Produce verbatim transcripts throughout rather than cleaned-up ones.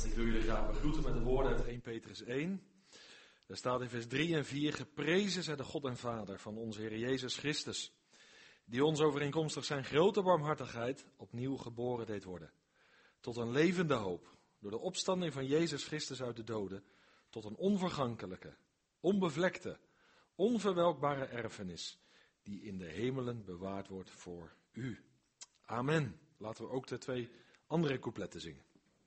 Ik wil jullie graag begroeten met de woorden uit eerste Petrus één. Daar staat in vers drie en vier, geprezen zij de God en Vader van onze Heer Jezus Christus, die ons overeenkomstig zijn grote barmhartigheid opnieuw geboren deed worden. Tot een levende hoop, door de opstanding van Jezus Christus uit de doden, tot een onvergankelijke, onbevlekte, onverwelkbare erfenis, die in de hemelen bewaard wordt voor u. Amen. Laten we ook de twee andere coupletten zingen.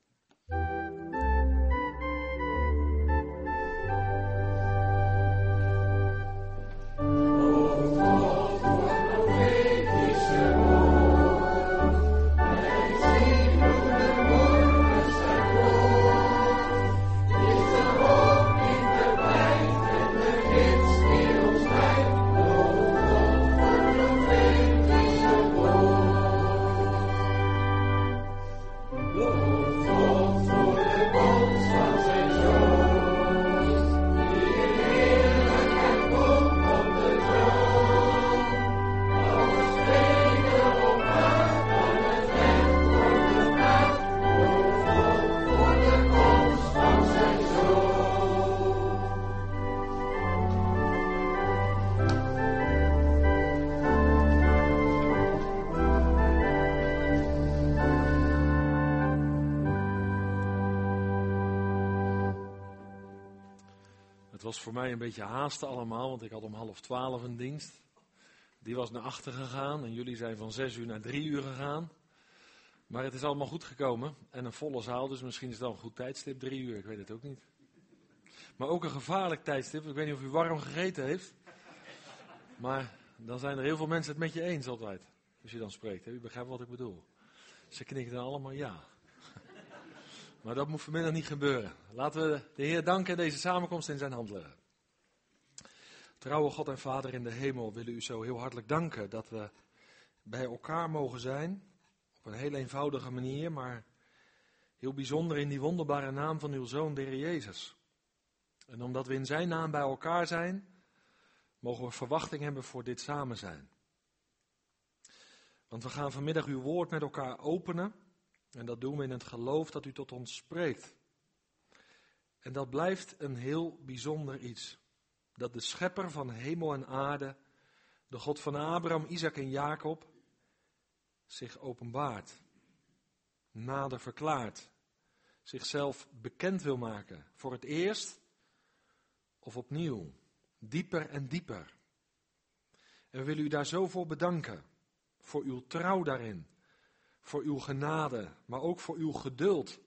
Het was voor mij een beetje haasten allemaal, want ik had om half twaalf een dienst. Die was naar achter gegaan en jullie zijn van zes uur naar drie uur gegaan. Maar het is allemaal goed gekomen en een volle zaal, dus misschien is het wel een goed tijdstip, drie uur, ik weet het ook niet. Maar ook een gevaarlijk tijdstip, ik weet niet of u warm gegeten heeft. Maar dan zijn er heel veel mensen het met je eens altijd, als je dan spreekt. Hè? U begrijpt wat ik bedoel. Ze knikken dan allemaal ja. Maar dat moet vanmiddag niet gebeuren. Laten we de Heer danken en deze samenkomst in zijn hand leggen. Trouwe God en Vader in de hemel, willen u zo heel hartelijk danken dat we bij elkaar mogen zijn. Op een heel eenvoudige manier, maar heel bijzonder in die wonderbare naam van uw Zoon, de Heer Jezus. En omdat we in zijn naam bij elkaar zijn, mogen we verwachting hebben voor dit samen zijn. Want we gaan vanmiddag uw woord met elkaar openen. En dat doen we in het geloof dat u tot ons spreekt. En dat blijft een heel bijzonder iets. Dat de schepper van hemel en aarde, de God van Abraham, Isaac en Jacob, zich openbaart, nader verklaart, zichzelf bekend wil maken. Voor het eerst of opnieuw, dieper en dieper. En we willen u daar zo voor bedanken, voor uw trouw daarin. Voor uw genade, maar ook voor uw geduld.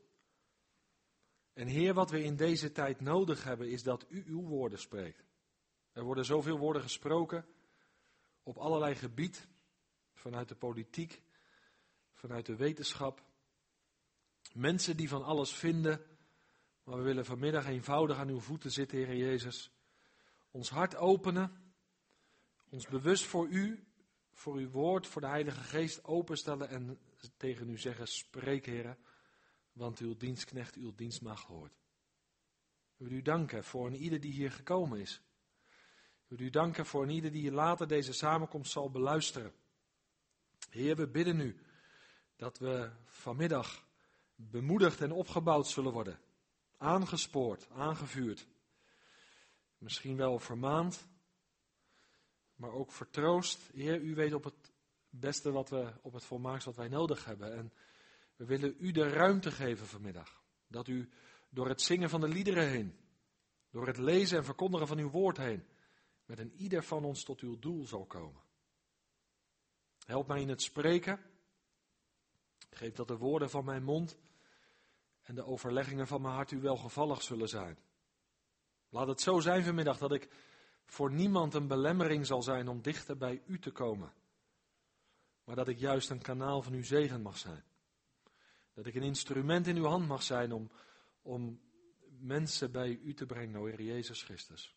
En Heer, wat we in deze tijd nodig hebben, is dat u uw woorden spreekt. Er worden zoveel woorden gesproken, op allerlei gebied, vanuit de politiek, vanuit de wetenschap. Mensen die van alles vinden, maar we willen vanmiddag eenvoudig aan uw voeten zitten, Heer Jezus. Ons hart openen, ons bewust voor u, voor uw woord, voor de Heilige Geest openstellen en tegen u zeggen, spreek Heere, want uw dienstknecht, uw dienstmaagd hoort. Ik wil u danken voor een ieder die hier gekomen is. Ik wil u danken voor een ieder die later deze samenkomst zal beluisteren. Heer, we bidden u dat we vanmiddag bemoedigd en opgebouwd zullen worden. Aangespoord, aangevuurd. Misschien wel vermaand, maar ook vertroost. Heer, u weet op het beste wat we, op het volmaakst wat wij nodig hebben. En we willen u de ruimte geven vanmiddag. Dat u door het zingen van de liederen heen, door het lezen en verkondigen van uw woord heen, met een ieder van ons tot uw doel zal komen. Help mij in het spreken. Geef dat de woorden van mijn mond en de overleggingen van mijn hart u welgevallig zullen zijn. Laat het zo zijn vanmiddag dat ik voor niemand een belemmering zal zijn om dichter bij u te komen. Maar dat ik juist een kanaal van uw zegen mag zijn. Dat ik een instrument in uw hand mag zijn om, om mensen bij u te brengen, o Heer Jezus Christus.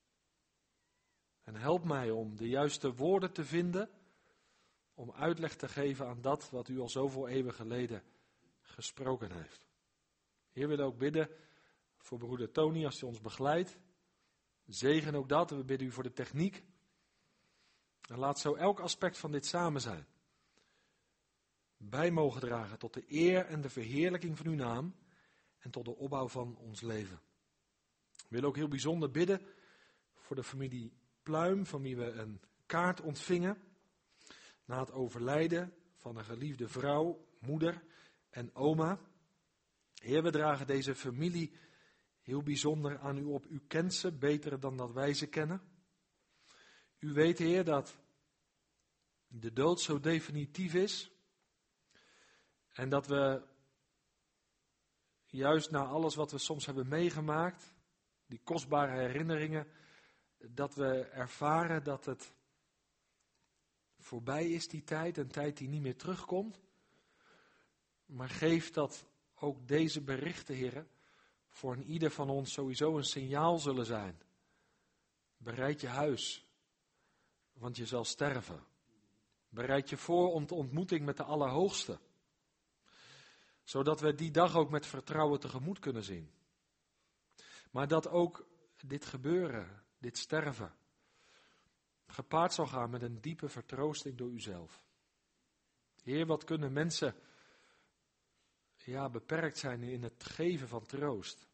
En help mij om de juiste woorden te vinden, om uitleg te geven aan dat wat u al zoveel eeuwen geleden gesproken heeft. Heer, we willen ook bidden voor broeder Tony als hij ons begeleidt. Zegen ook dat. We bidden u voor de techniek. En laat zo elk aspect van dit samen zijn. Bij mogen dragen tot de eer en de verheerlijking van uw naam. en tot de opbouw van ons leven. We willen ook heel bijzonder bidden voor de familie Pluim, van wie we een kaart ontvingen na het overlijden van een geliefde vrouw, moeder en oma. Heer, we dragen deze familie heel bijzonder aan u op. U kent ze beter dan dat wij ze kennen. U weet, Heer, dat de dood zo definitief is en dat we juist na alles wat we soms hebben meegemaakt, die kostbare herinneringen, dat we ervaren dat het voorbij is, die tijd, een tijd die niet meer terugkomt. Maar geef dat ook deze berichten, Heer, voor een ieder van ons sowieso een signaal zullen zijn. Bereid je huis, want je zal sterven. Bereid je voor om de ontmoeting met de Allerhoogste, zodat we die dag ook met vertrouwen tegemoet kunnen zien. Maar dat ook dit gebeuren, dit sterven, gepaard zal gaan met een diepe vertroosting door uzelf. Heer, wat kunnen mensen ja, beperkt zijn in het geven van troost.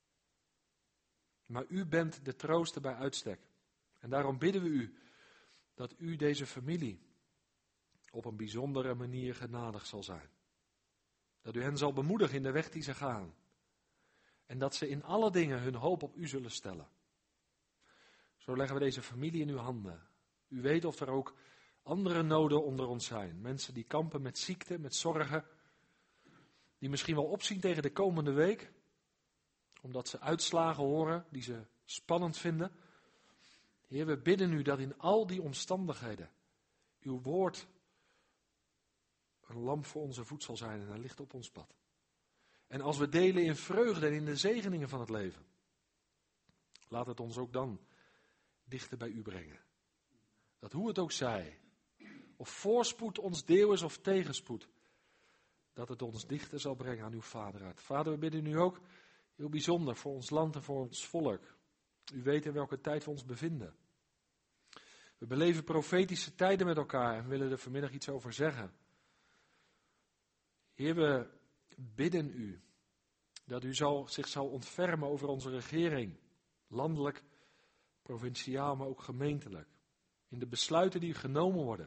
Maar u bent de trooster bij uitstek. En daarom bidden we u dat u deze familie op een bijzondere manier genadig zal zijn. Dat u hen zal bemoedigen in de weg die ze gaan. En dat ze in alle dingen hun hoop op u zullen stellen. Zo leggen we deze familie in uw handen. U weet of er ook andere noden onder ons zijn. Mensen die kampen met ziekte, met zorgen. Die misschien wel opzien tegen de komende week. Omdat ze uitslagen horen die ze spannend vinden. Heer, we bidden u dat in al die omstandigheden uw woord een lamp voor onze voet zal zijn en een licht op ons pad. En als we delen in vreugde en in de zegeningen van het leven, laat het ons ook dan dichter bij u brengen. Dat hoe het ook zij, of voorspoed ons deel is of tegenspoed, dat het ons dichter zal brengen aan uw vaderhart. Vader, we bidden u ook heel bijzonder voor ons land en voor ons volk. U weet in welke tijd we ons bevinden. We beleven profetische tijden met elkaar en willen er vanmiddag iets over zeggen. Heer, we bidden u dat u zal, zich zal ontfermen over onze regering, landelijk, provinciaal, maar ook gemeentelijk. In de besluiten die genomen worden.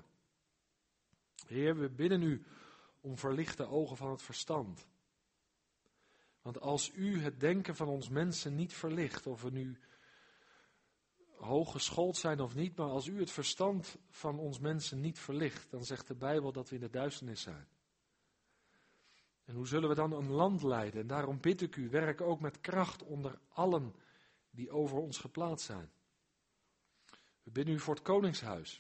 Heer, we bidden u om verlichte ogen van het verstand. Want als u het denken van ons mensen niet verlicht, of we nu hooggeschoold zijn of niet, maar als u het verstand van ons mensen niet verlicht, dan zegt de Bijbel dat we in de duisternis zijn. En hoe zullen we dan een land leiden? En daarom bid ik u, werk ook met kracht onder allen die over ons geplaatst zijn. We bidden u voor het koningshuis.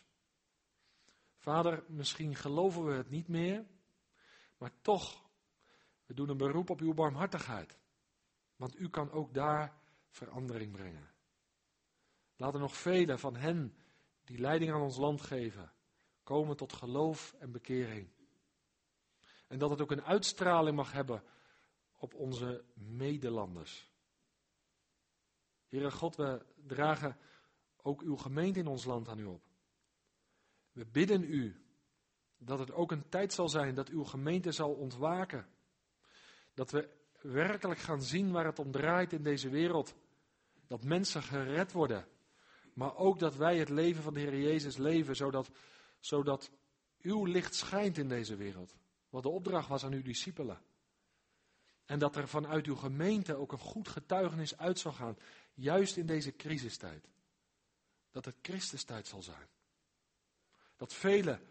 Vader, misschien geloven we het niet meer, maar toch, we doen een beroep op uw barmhartigheid. Want u kan ook daar verandering brengen. Laat er nog velen van hen die leiding aan ons land geven, komen tot geloof en bekering. En dat het ook een uitstraling mag hebben op onze medelanders. Heere God, we dragen ook uw gemeente in ons land aan u op. We bidden u dat het ook een tijd zal zijn dat uw gemeente zal ontwaken. Dat we werkelijk gaan zien waar het om draait in deze wereld. Dat mensen gered worden. Maar ook dat wij het leven van de Heer Jezus leven, zodat, zodat uw licht schijnt in deze wereld. Wat de opdracht was aan uw discipelen. En dat er vanuit uw gemeente ook een goed getuigenis uit zal gaan. Juist in deze crisistijd. Dat het Christustijd zal zijn. Dat velen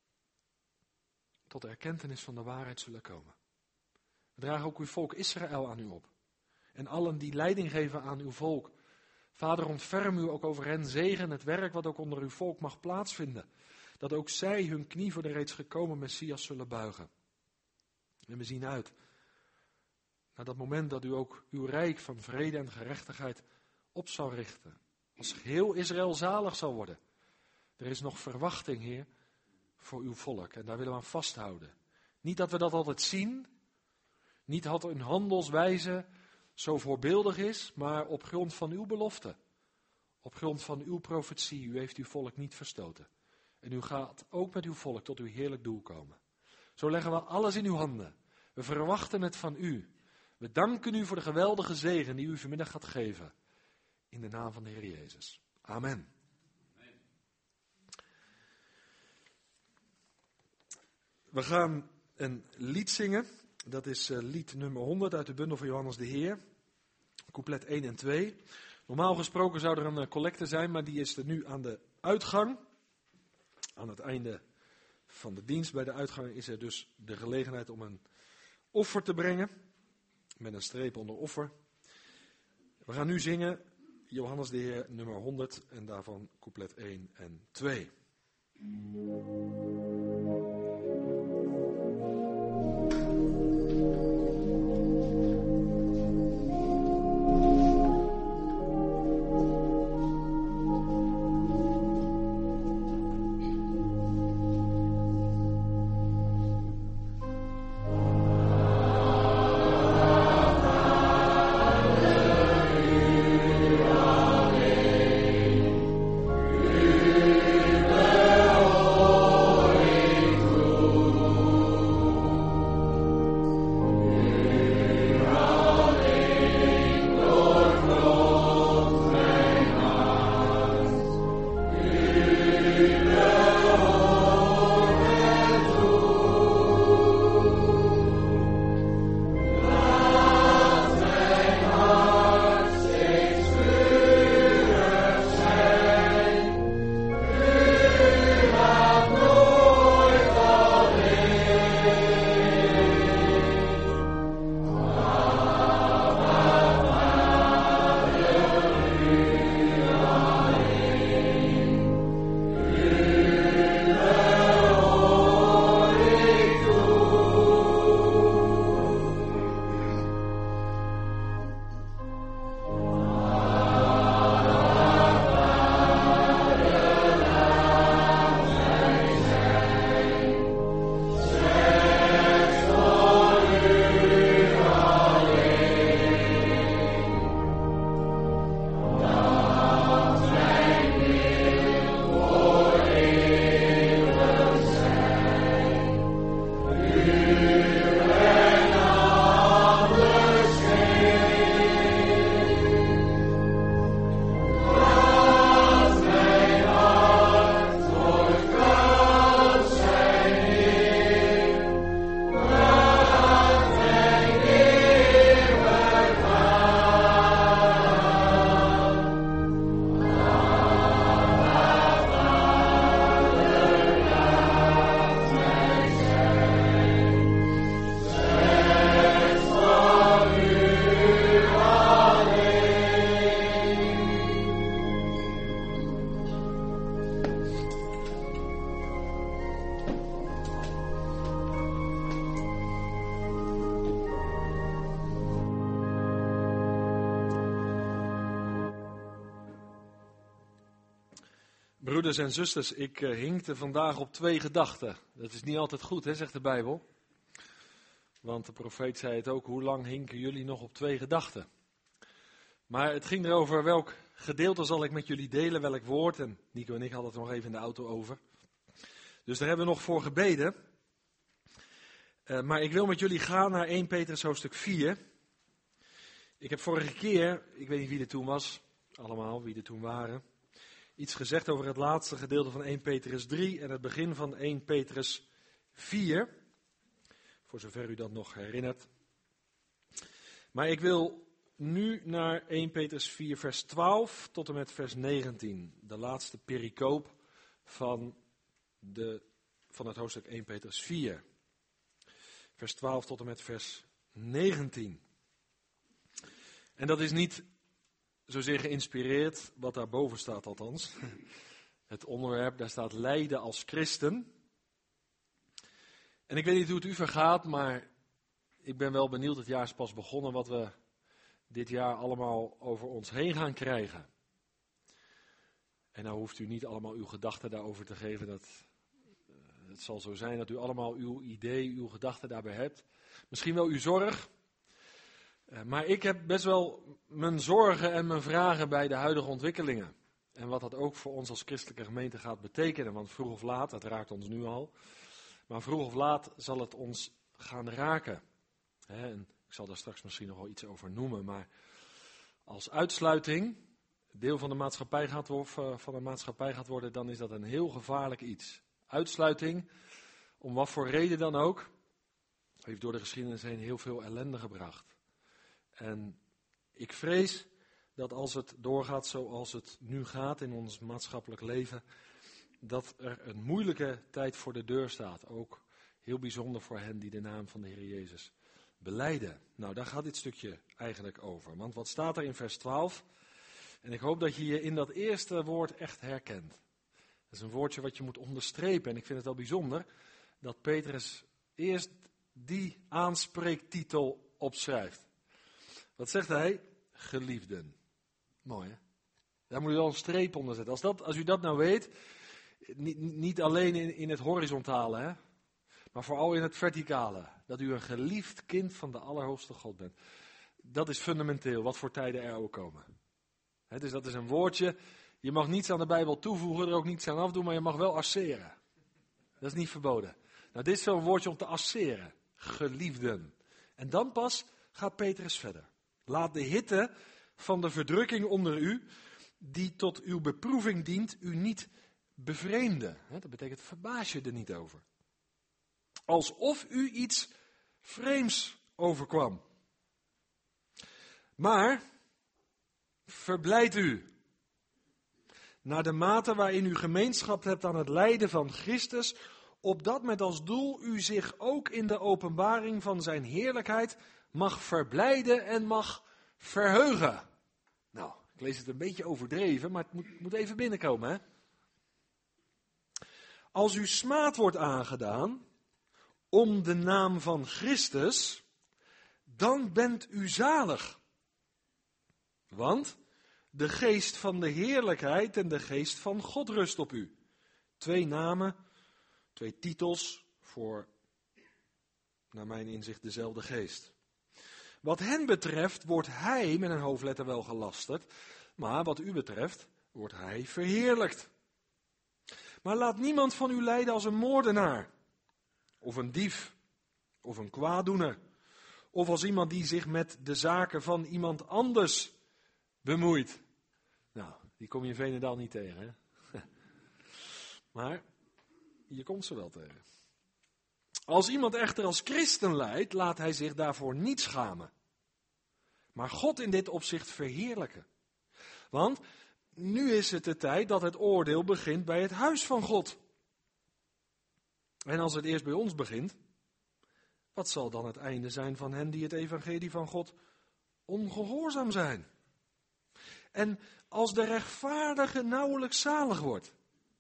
tot de erkentenis van de waarheid zullen komen. We dragen ook uw volk Israël aan u op. En allen die leiding geven aan uw volk. Vader, ontferm u ook over hen, zegen het werk wat ook onder uw volk mag plaatsvinden. Dat ook zij hun knie voor de reeds gekomen Messias zullen buigen. En we zien uit naar dat moment dat u ook uw rijk van vrede en gerechtigheid op zal richten. Als geheel Israël zalig zal worden. Er is nog verwachting, Heer, voor uw volk. En daar willen we aan vasthouden. Niet dat we dat altijd zien. Niet dat een handelswijze zo voorbeeldig is. Maar op grond van uw belofte. Op grond van uw profetie. U heeft uw volk niet verstoten. En u gaat ook met uw volk tot uw heerlijk doel komen. Zo leggen we alles in uw handen. We verwachten het van u. We danken u voor de geweldige zegen die u vanmiddag gaat geven. In de naam van de Heer Jezus. Amen. We gaan een lied zingen. Dat is uh, lied nummer honderd uit de bundel van Johannes de Heer. Couplet één en twee. Normaal gesproken zou er een uh, collecte zijn, maar die is er nu aan de uitgang. Aan het einde van de dienst bij de uitgang is er dus de gelegenheid om een offer te brengen. Met een streep onder offer. We gaan nu zingen Johannes de Heer nummer honderd en daarvan couplet één en twee. Broeders en zusters, ik uh, hinkte vandaag op twee gedachten. Dat is niet altijd goed, hè, zegt de Bijbel. Want de profeet zei het ook, hoe lang hinken jullie nog op twee gedachten? Maar het ging erover welk gedeelte zal ik met jullie delen, welk woord. En Nico en ik hadden het nog even in de auto over. Dus daar hebben we nog voor gebeden. Uh, maar ik wil met jullie gaan naar eerste Petrus hoofdstuk vier. Ik heb vorige keer, ik weet niet wie er toen was, allemaal wie er toen waren, iets gezegd over het laatste gedeelte van eerste Petrus drie en het begin van eerste Petrus vier. Voor zover u dat nog herinnert. Maar ik wil nu naar eerste Petrus vier vers twaalf tot en met vers negentien. De laatste pericoop van, de, van het hoofdstuk eerste Petrus vier. Vers twaalf tot en met vers negentien. En dat is niet zozeer geïnspireerd, wat daarboven staat althans. Het onderwerp, daar staat lijden als christen. En ik weet niet hoe het u vergaat, maar ik ben wel benieuwd, het jaar is pas begonnen, wat we dit jaar allemaal over ons heen gaan krijgen. En nou hoeft u niet allemaal uw gedachten daarover te geven. Dat, uh, het zal zo zijn dat u allemaal uw idee, uw gedachten daarbij hebt. Misschien wel uw zorg. Uh, maar ik heb best wel mijn zorgen en mijn vragen bij de huidige ontwikkelingen. En wat dat ook voor ons als christelijke gemeente gaat betekenen. Want vroeg of laat, dat raakt ons nu al. Maar vroeg of laat zal het ons gaan raken. Hè, een Ik zal daar straks misschien nog wel iets over noemen, maar als uitsluiting deel van de maatschappij gaat, van de maatschappij gaat worden, dan is dat een heel gevaarlijk iets. Uitsluiting, om wat voor reden dan ook, heeft door de geschiedenis heen heel veel ellende gebracht. En ik vrees dat als het doorgaat zoals het nu gaat in ons maatschappelijk leven, dat er een moeilijke tijd voor de deur staat. Ook heel bijzonder voor hen die de naam van de Heer Jezus belijden. Nou, daar gaat dit stukje eigenlijk over. Want wat staat er in vers twaalf? En ik hoop dat je je in dat eerste woord echt herkent. Dat is een woordje wat je moet onderstrepen. En ik vind het wel bijzonder dat Petrus eerst die aanspreektitel opschrijft. Wat zegt hij? Geliefden. Mooi, hè? Daar moet u wel een streep onder zetten. Als, dat, als u dat nou weet, niet, niet alleen in, in het horizontale, hè, maar vooral in het verticale. Dat u een geliefd kind van de Allerhoogste God bent. Dat is fundamenteel, wat voor tijden er ook komen. He, dus dat is een woordje. Je mag niets aan de Bijbel toevoegen, er ook niets aan afdoen, maar je mag wel asseren. Dat is niet verboden. Nou, dit is zo'n woordje om te asseren. Geliefden. En dan pas gaat Petrus verder. Laat de hitte van de verdrukking onder u, die tot uw beproeving dient, u niet bevreemden. He, dat betekent verbaas je er niet over. Alsof u iets vreemds overkwam. Maar verblijd u. Naar de mate waarin u gemeenschap hebt aan het lijden van Christus, opdat met als doel u zich ook in de openbaring van zijn heerlijkheid mag verblijden en mag verheugen. Nou, ik lees het een beetje overdreven, maar het moet, moet even binnenkomen, hè. Als u smaad wordt aangedaan om de naam van Christus, dan bent u zalig. Want de geest van de heerlijkheid en de geest van God rust op u. Twee namen, twee titels voor, naar mijn inzicht, dezelfde geest. Wat hen betreft wordt hij met een hoofdletter wel gelasterd, maar wat u betreft wordt hij verheerlijkt. Maar laat niemand van u lijden als een moordenaar, of een dief, of een kwaaddoener, of als iemand die zich met de zaken van iemand anders bemoeit. Nou, die kom je in Veenendaal niet tegen, hè? Maar je komt ze wel tegen. Als iemand echter als christen lijdt, laat hij zich daarvoor niet schamen. Maar God in dit opzicht verheerlijken. Want nu is het de tijd dat het oordeel begint bij het huis van God. En als het eerst bij ons begint, wat zal dan het einde zijn van hen die het evangelie van God ongehoorzaam zijn? En als de rechtvaardige nauwelijks zalig wordt,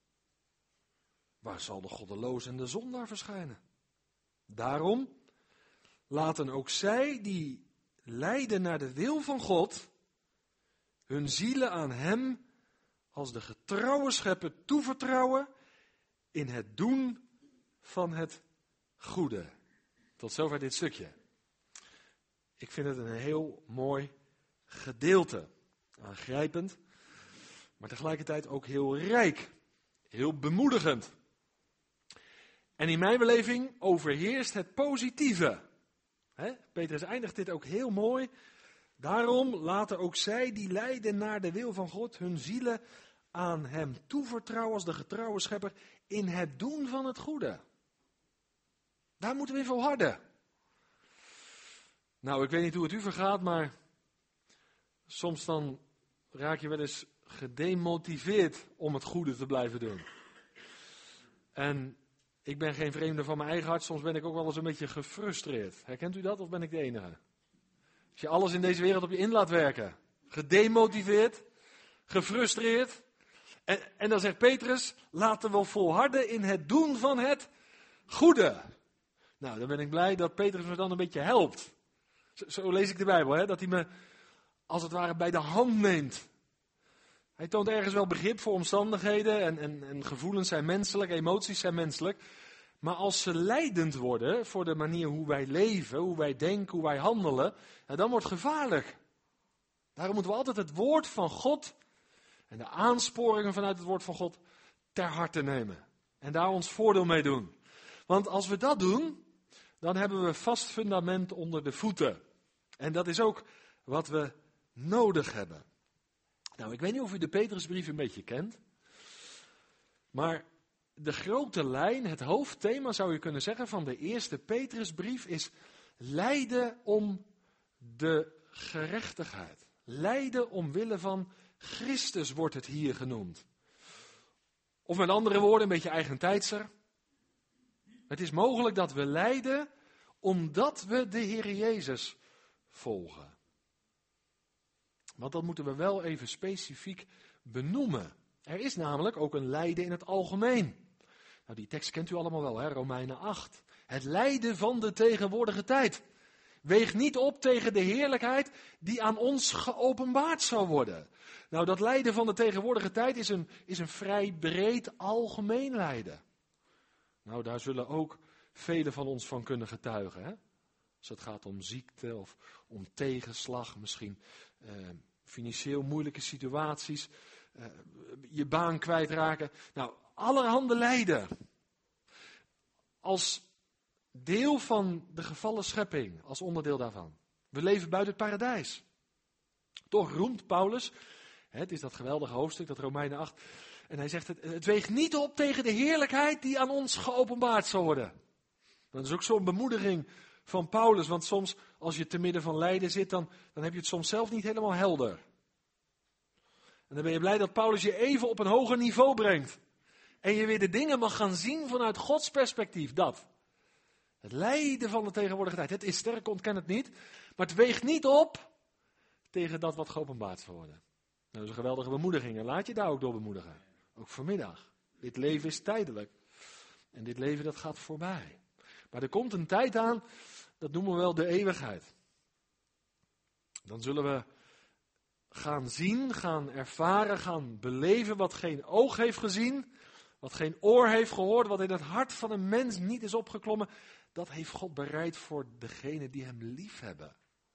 waar zal de goddeloze en de zondaar verschijnen? Daarom laten ook zij die lijden naar de wil van God, hun zielen aan hem als de getrouwe schepper toevertrouwen in het doen van het goede. Tot zover dit stukje. Ik vind het een heel mooi gedeelte. Aangrijpend, maar tegelijkertijd ook heel rijk. Heel bemoedigend. En in mijn beleving overheerst het positieve. He? Petrus eindigt dit ook heel mooi. Daarom laten ook zij die lijden naar de wil van God hun zielen aan hem toevertrouwen als de getrouwe schepper in het doen van het goede. Daar moeten we in volharden. Nou, ik weet niet hoe het u vergaat, maar soms dan raak je wel eens gedemotiveerd om het goede te blijven doen. En ik ben geen vreemde van mijn eigen hart, soms ben ik ook wel eens een beetje gefrustreerd. Herkent u dat of ben ik de enige? Als je alles in deze wereld op je in laat werken. Gedemotiveerd, gefrustreerd. En, en dan zegt Petrus, laten we volharden in het doen van het goede. Nou, dan ben ik blij dat Petrus me dan een beetje helpt. Zo, zo lees ik de Bijbel, hè? Dat hij me als het ware bij de hand neemt. Hij toont ergens wel begrip voor omstandigheden en, en, en gevoelens zijn menselijk, emoties zijn menselijk. Maar als ze leidend worden voor de manier hoe wij leven, hoe wij denken, hoe wij handelen, ja, dan wordt het gevaarlijk. Daarom moeten we altijd het woord van God en de aansporingen vanuit het woord van God ter harte nemen. En daar ons voordeel mee doen. Want als we dat doen, dan hebben we vast fundament onder de voeten. En dat is ook wat we nodig hebben. Nou, ik weet niet of u de Petrusbrief een beetje kent. Maar de grote lijn, het hoofdthema zou je kunnen zeggen van de eerste Petrusbrief is lijden om de gerechtigheid. Lijden omwille van Christus wordt het hier genoemd. Of met andere woorden, een beetje eigentijdser. Het is mogelijk dat we lijden omdat we de Heer Jezus volgen. Want dat moeten we wel even specifiek benoemen. Er is namelijk ook een lijden in het algemeen. Nou, die tekst kent u allemaal wel, hè? Romeinen acht. Het lijden van de tegenwoordige tijd. Weeg niet op tegen de heerlijkheid die aan ons geopenbaard zal worden. Nou, dat lijden van de tegenwoordige tijd is een, is een vrij breed algemeen lijden. Nou, daar zullen ook velen van ons van kunnen getuigen. Hè? Als het gaat om ziekte of om tegenslag, misschien eh, financieel moeilijke situaties, eh, je baan kwijtraken. Nou, allerhande lijden. Als deel van de gevallen schepping, als onderdeel daarvan. We leven buiten het paradijs. Toch roemt Paulus, hè, het is dat geweldige hoofdstuk, dat Romeinen acht, en hij zegt, het, het weegt niet op tegen de heerlijkheid die aan ons geopenbaard zal worden. Dat is ook zo'n bemoediging van Paulus, want soms als je te midden van lijden zit, dan, dan heb je het soms zelf niet helemaal helder. En dan ben je blij dat Paulus je even op een hoger niveau brengt. En je weer de dingen mag gaan zien vanuit Gods perspectief, dat. Het lijden van de tegenwoordige tijd. Het is sterk, ontken het niet. Maar het weegt niet op tegen dat wat geopenbaard zal worden. Nou, dat is een geweldige bemoediging. En laat je daar ook door bemoedigen. Ook vanmiddag. Dit leven is tijdelijk. En dit leven dat gaat voorbij. Maar er komt een tijd aan, dat noemen we wel de eeuwigheid. Dan zullen we gaan zien, gaan ervaren, gaan beleven wat geen oog heeft gezien. Wat geen oor heeft gehoord, wat in het hart van een mens niet is opgeklommen. Dat heeft God bereid voor degenen die hem lief hebben.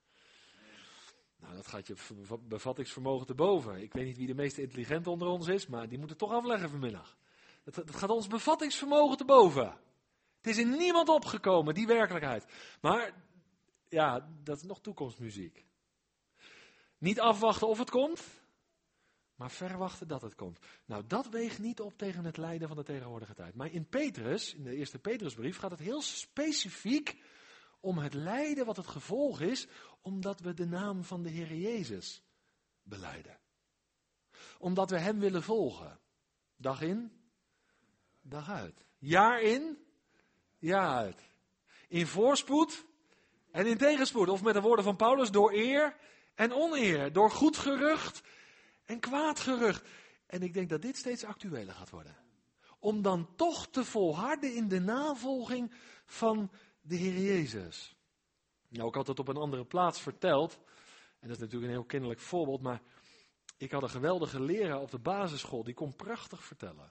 Nou, dat gaat je bevattingsvermogen te boven. Ik weet niet wie de meest intelligent onder ons is, maar die moet het toch afleggen vanmiddag. Dat, dat gaat ons bevattingsvermogen te boven. Het is in niemand opgekomen, die werkelijkheid. Maar, ja, dat is nog toekomstmuziek. Niet afwachten of het komt, maar verwachten dat het komt. Nou, dat weegt niet op tegen het lijden van de tegenwoordige tijd. Maar in Petrus, in de eerste Petrusbrief, gaat het heel specifiek om het lijden wat het gevolg is, omdat we de naam van de Heer Jezus belijden. Omdat we hem willen volgen. Dag in, dag uit. Jaar in, jaar uit. In voorspoed en in tegenspoed. Of met de woorden van Paulus, door eer en oneer. Door goed gerucht en kwaad gerucht. En ik denk dat dit steeds actueler gaat worden. Om dan toch te volharden in de navolging van de Heer Jezus. Nou, ik had het op een andere plaats verteld. En dat is natuurlijk een heel kinderlijk voorbeeld. Maar ik had een geweldige leraar op de basisschool. Die kon prachtig vertellen.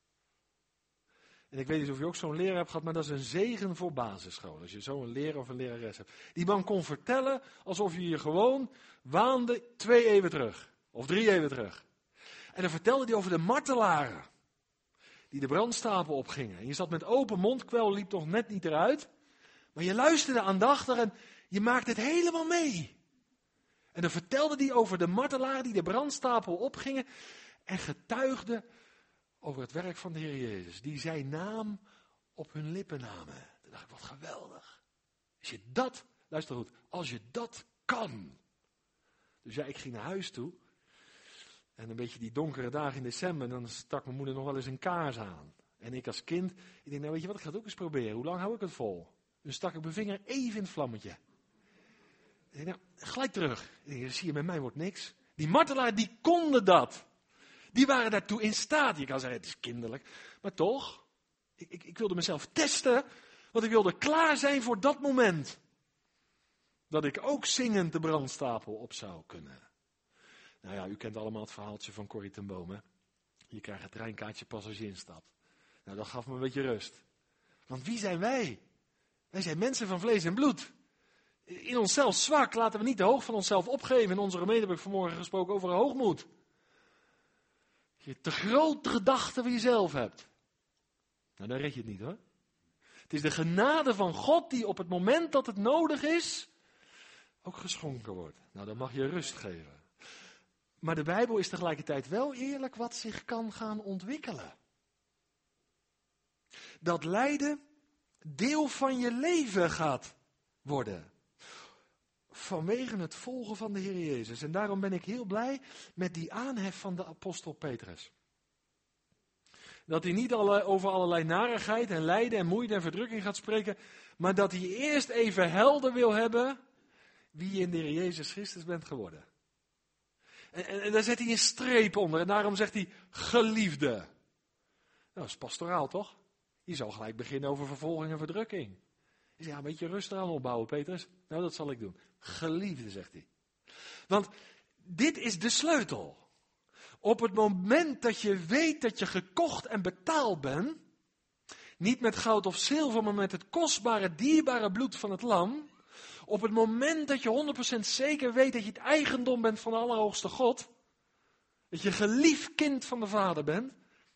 En ik weet niet of je ook zo'n leraar hebt gehad. Maar dat is een zegen voor basisschool. Als je zo'n leraar of een lerares hebt. Die man kon vertellen alsof je je gewoon waande twee eeuwen terug. Of drie eeuwen terug. En dan vertelde hij over de martelaren. Die de brandstapel opgingen. En je zat met open mond, kwel liep nog net niet eruit. Maar je luisterde aandachtig en je maakte het helemaal mee. En dan vertelde hij over de martelaren die de brandstapel opgingen. En getuigde over het werk van de Heer Jezus. Die zijn naam op hun lippen namen. Toen dacht ik, wat geweldig. Als je dat, luister goed, als je dat kan. Dus ja, ik ging naar huis toe. En een beetje die donkere dagen in december, dan stak mijn moeder nog wel eens een kaars aan. En ik als kind, ik denk, nou weet je wat, ik ga het ook eens proberen. Hoe lang hou ik het vol? Dus stak ik mijn vinger even in het vlammetje. En ik denk, nou, gelijk terug. Ik denk, zie je, met mij wordt niks. Die martelaar, die konden dat. Die waren daartoe in staat. Je kan zeggen, het is kinderlijk. Maar toch, ik, ik, ik wilde mezelf testen, want ik wilde klaar zijn voor dat moment. Dat ik ook zingend de brandstapel op zou kunnen. Nou ja, u kent allemaal het verhaaltje van Corrie ten Boom, hè? Je krijgt het treinkaartje pas als je instapt. Nou, dat gaf me een beetje rust. Want wie zijn wij? Wij zijn mensen van vlees en bloed. In onszelf zwak, laten we niet de hoog van onszelf opgeven. In onze gemeente heb ik vanmorgen gesproken over een hoogmoed. Je te grote gedachten van jezelf hebt. Nou, dan red je het niet, hoor. Het is de genade van God die op het moment dat het nodig is, ook geschonken wordt. Nou, dan mag je rust geven. Maar de Bijbel is tegelijkertijd wel eerlijk wat zich kan gaan ontwikkelen. Dat lijden deel van je leven gaat worden. Vanwege het volgen van de Heer Jezus. En daarom ben ik heel blij met die aanhef van de apostel Petrus. Dat hij niet alle, over allerlei narigheid en lijden en moeite en verdrukking gaat spreken. Maar dat hij eerst even helder wil hebben wie je in de Heer Jezus Christus bent geworden. En, en, en daar zet hij een streep onder. En daarom zegt hij geliefde. Nou, dat is pastoraal toch? Je zal gelijk beginnen over vervolging en verdrukking. Dus ja, een beetje rustig aan opbouwen, Petrus. Nou, dat zal ik doen. Geliefde, zegt hij. Want dit is de sleutel. Op het moment dat je weet dat je gekocht en betaald bent, niet met goud of zilver, maar met het kostbare, dierbare bloed van het lam. Op het moment dat je honderd procent zeker weet dat je het eigendom bent van de Allerhoogste God, dat je geliefd kind van de Vader bent,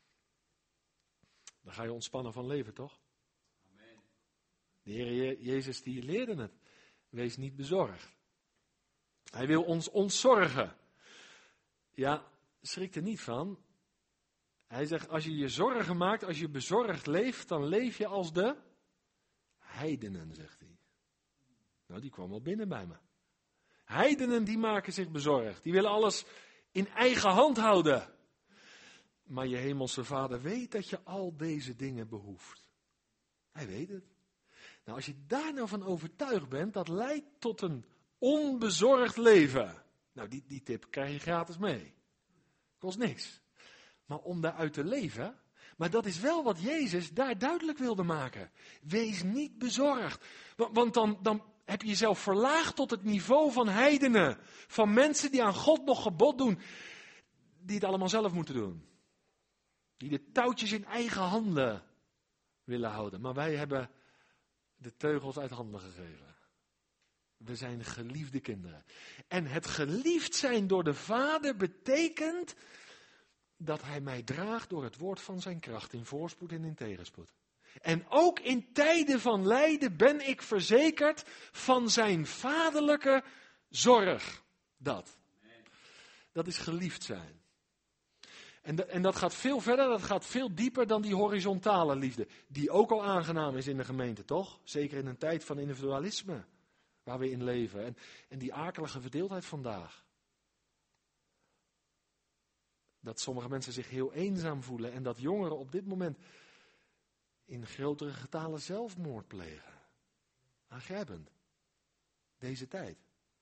dan ga je ontspannen van leven, toch? Amen. De Heer Jezus die leerde het. Wees niet bezorgd. Hij wil ons ontzorgen. Ja, schrik er niet van. Hij zegt, als je je zorgen maakt, als je bezorgd leeft, dan leef je als de heidenen, zegt hij. Nou, die kwam wel binnen bij me. Heidenen die maken zich bezorgd. Die willen alles in eigen hand houden. Maar je hemelse Vader weet dat je al deze dingen behoeft. Hij weet het. Nou, als je daar nou van overtuigd bent, dat leidt tot een onbezorgd leven. Nou, die, die tip krijg je gratis mee. Kost niks. Maar om daaruit te leven, maar dat is wel wat Jezus daar duidelijk wilde maken. Wees niet bezorgd. Want, want dan, dan heb je jezelf verlaagd tot het niveau van heidenen. Van mensen die aan God nog gebod doen. Die het allemaal zelf moeten doen. Die de touwtjes in eigen handen willen houden. Maar wij hebben de teugels uit handen gegeven. We zijn geliefde kinderen. En het geliefd zijn door de Vader betekent dat hij mij draagt door het woord van zijn kracht in voorspoed en in tegenspoed. En ook in tijden van lijden ben ik verzekerd van zijn vaderlijke zorg. Dat. Dat is geliefd zijn. En, de, en dat gaat veel verder, dat gaat veel dieper dan die horizontale liefde. Die ook al aangenaam is in de gemeente, toch? Zeker in een tijd van individualisme. Waar we in leven. En, en die akelige verdeeldheid vandaag. Dat sommige mensen zich heel eenzaam voelen. En dat jongeren op dit moment in grotere getalen zelfmoord plegen. Aangrijpend. Deze tijd.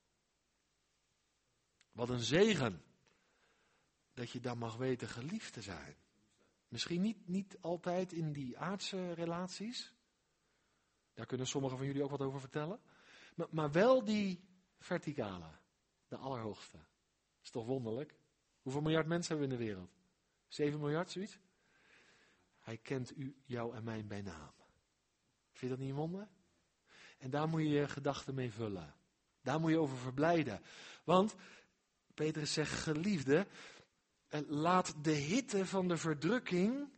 Wat een zegen. Dat je dan mag weten geliefd te zijn. Misschien niet, niet altijd in die aardse relaties. Daar kunnen sommigen van jullie ook wat over vertellen. Maar, maar wel die verticale. De allerhoogste. Dat is toch wonderlijk? Hoeveel miljard mensen hebben we in de wereld? Zeven miljard, zoiets? Hij kent u, jou en mij bij naam. Vind je dat niet een wonder? En daar moet je je gedachten mee vullen. Daar moet je over verblijden. Want, Petrus zegt, geliefde, laat de hitte van de verdrukking,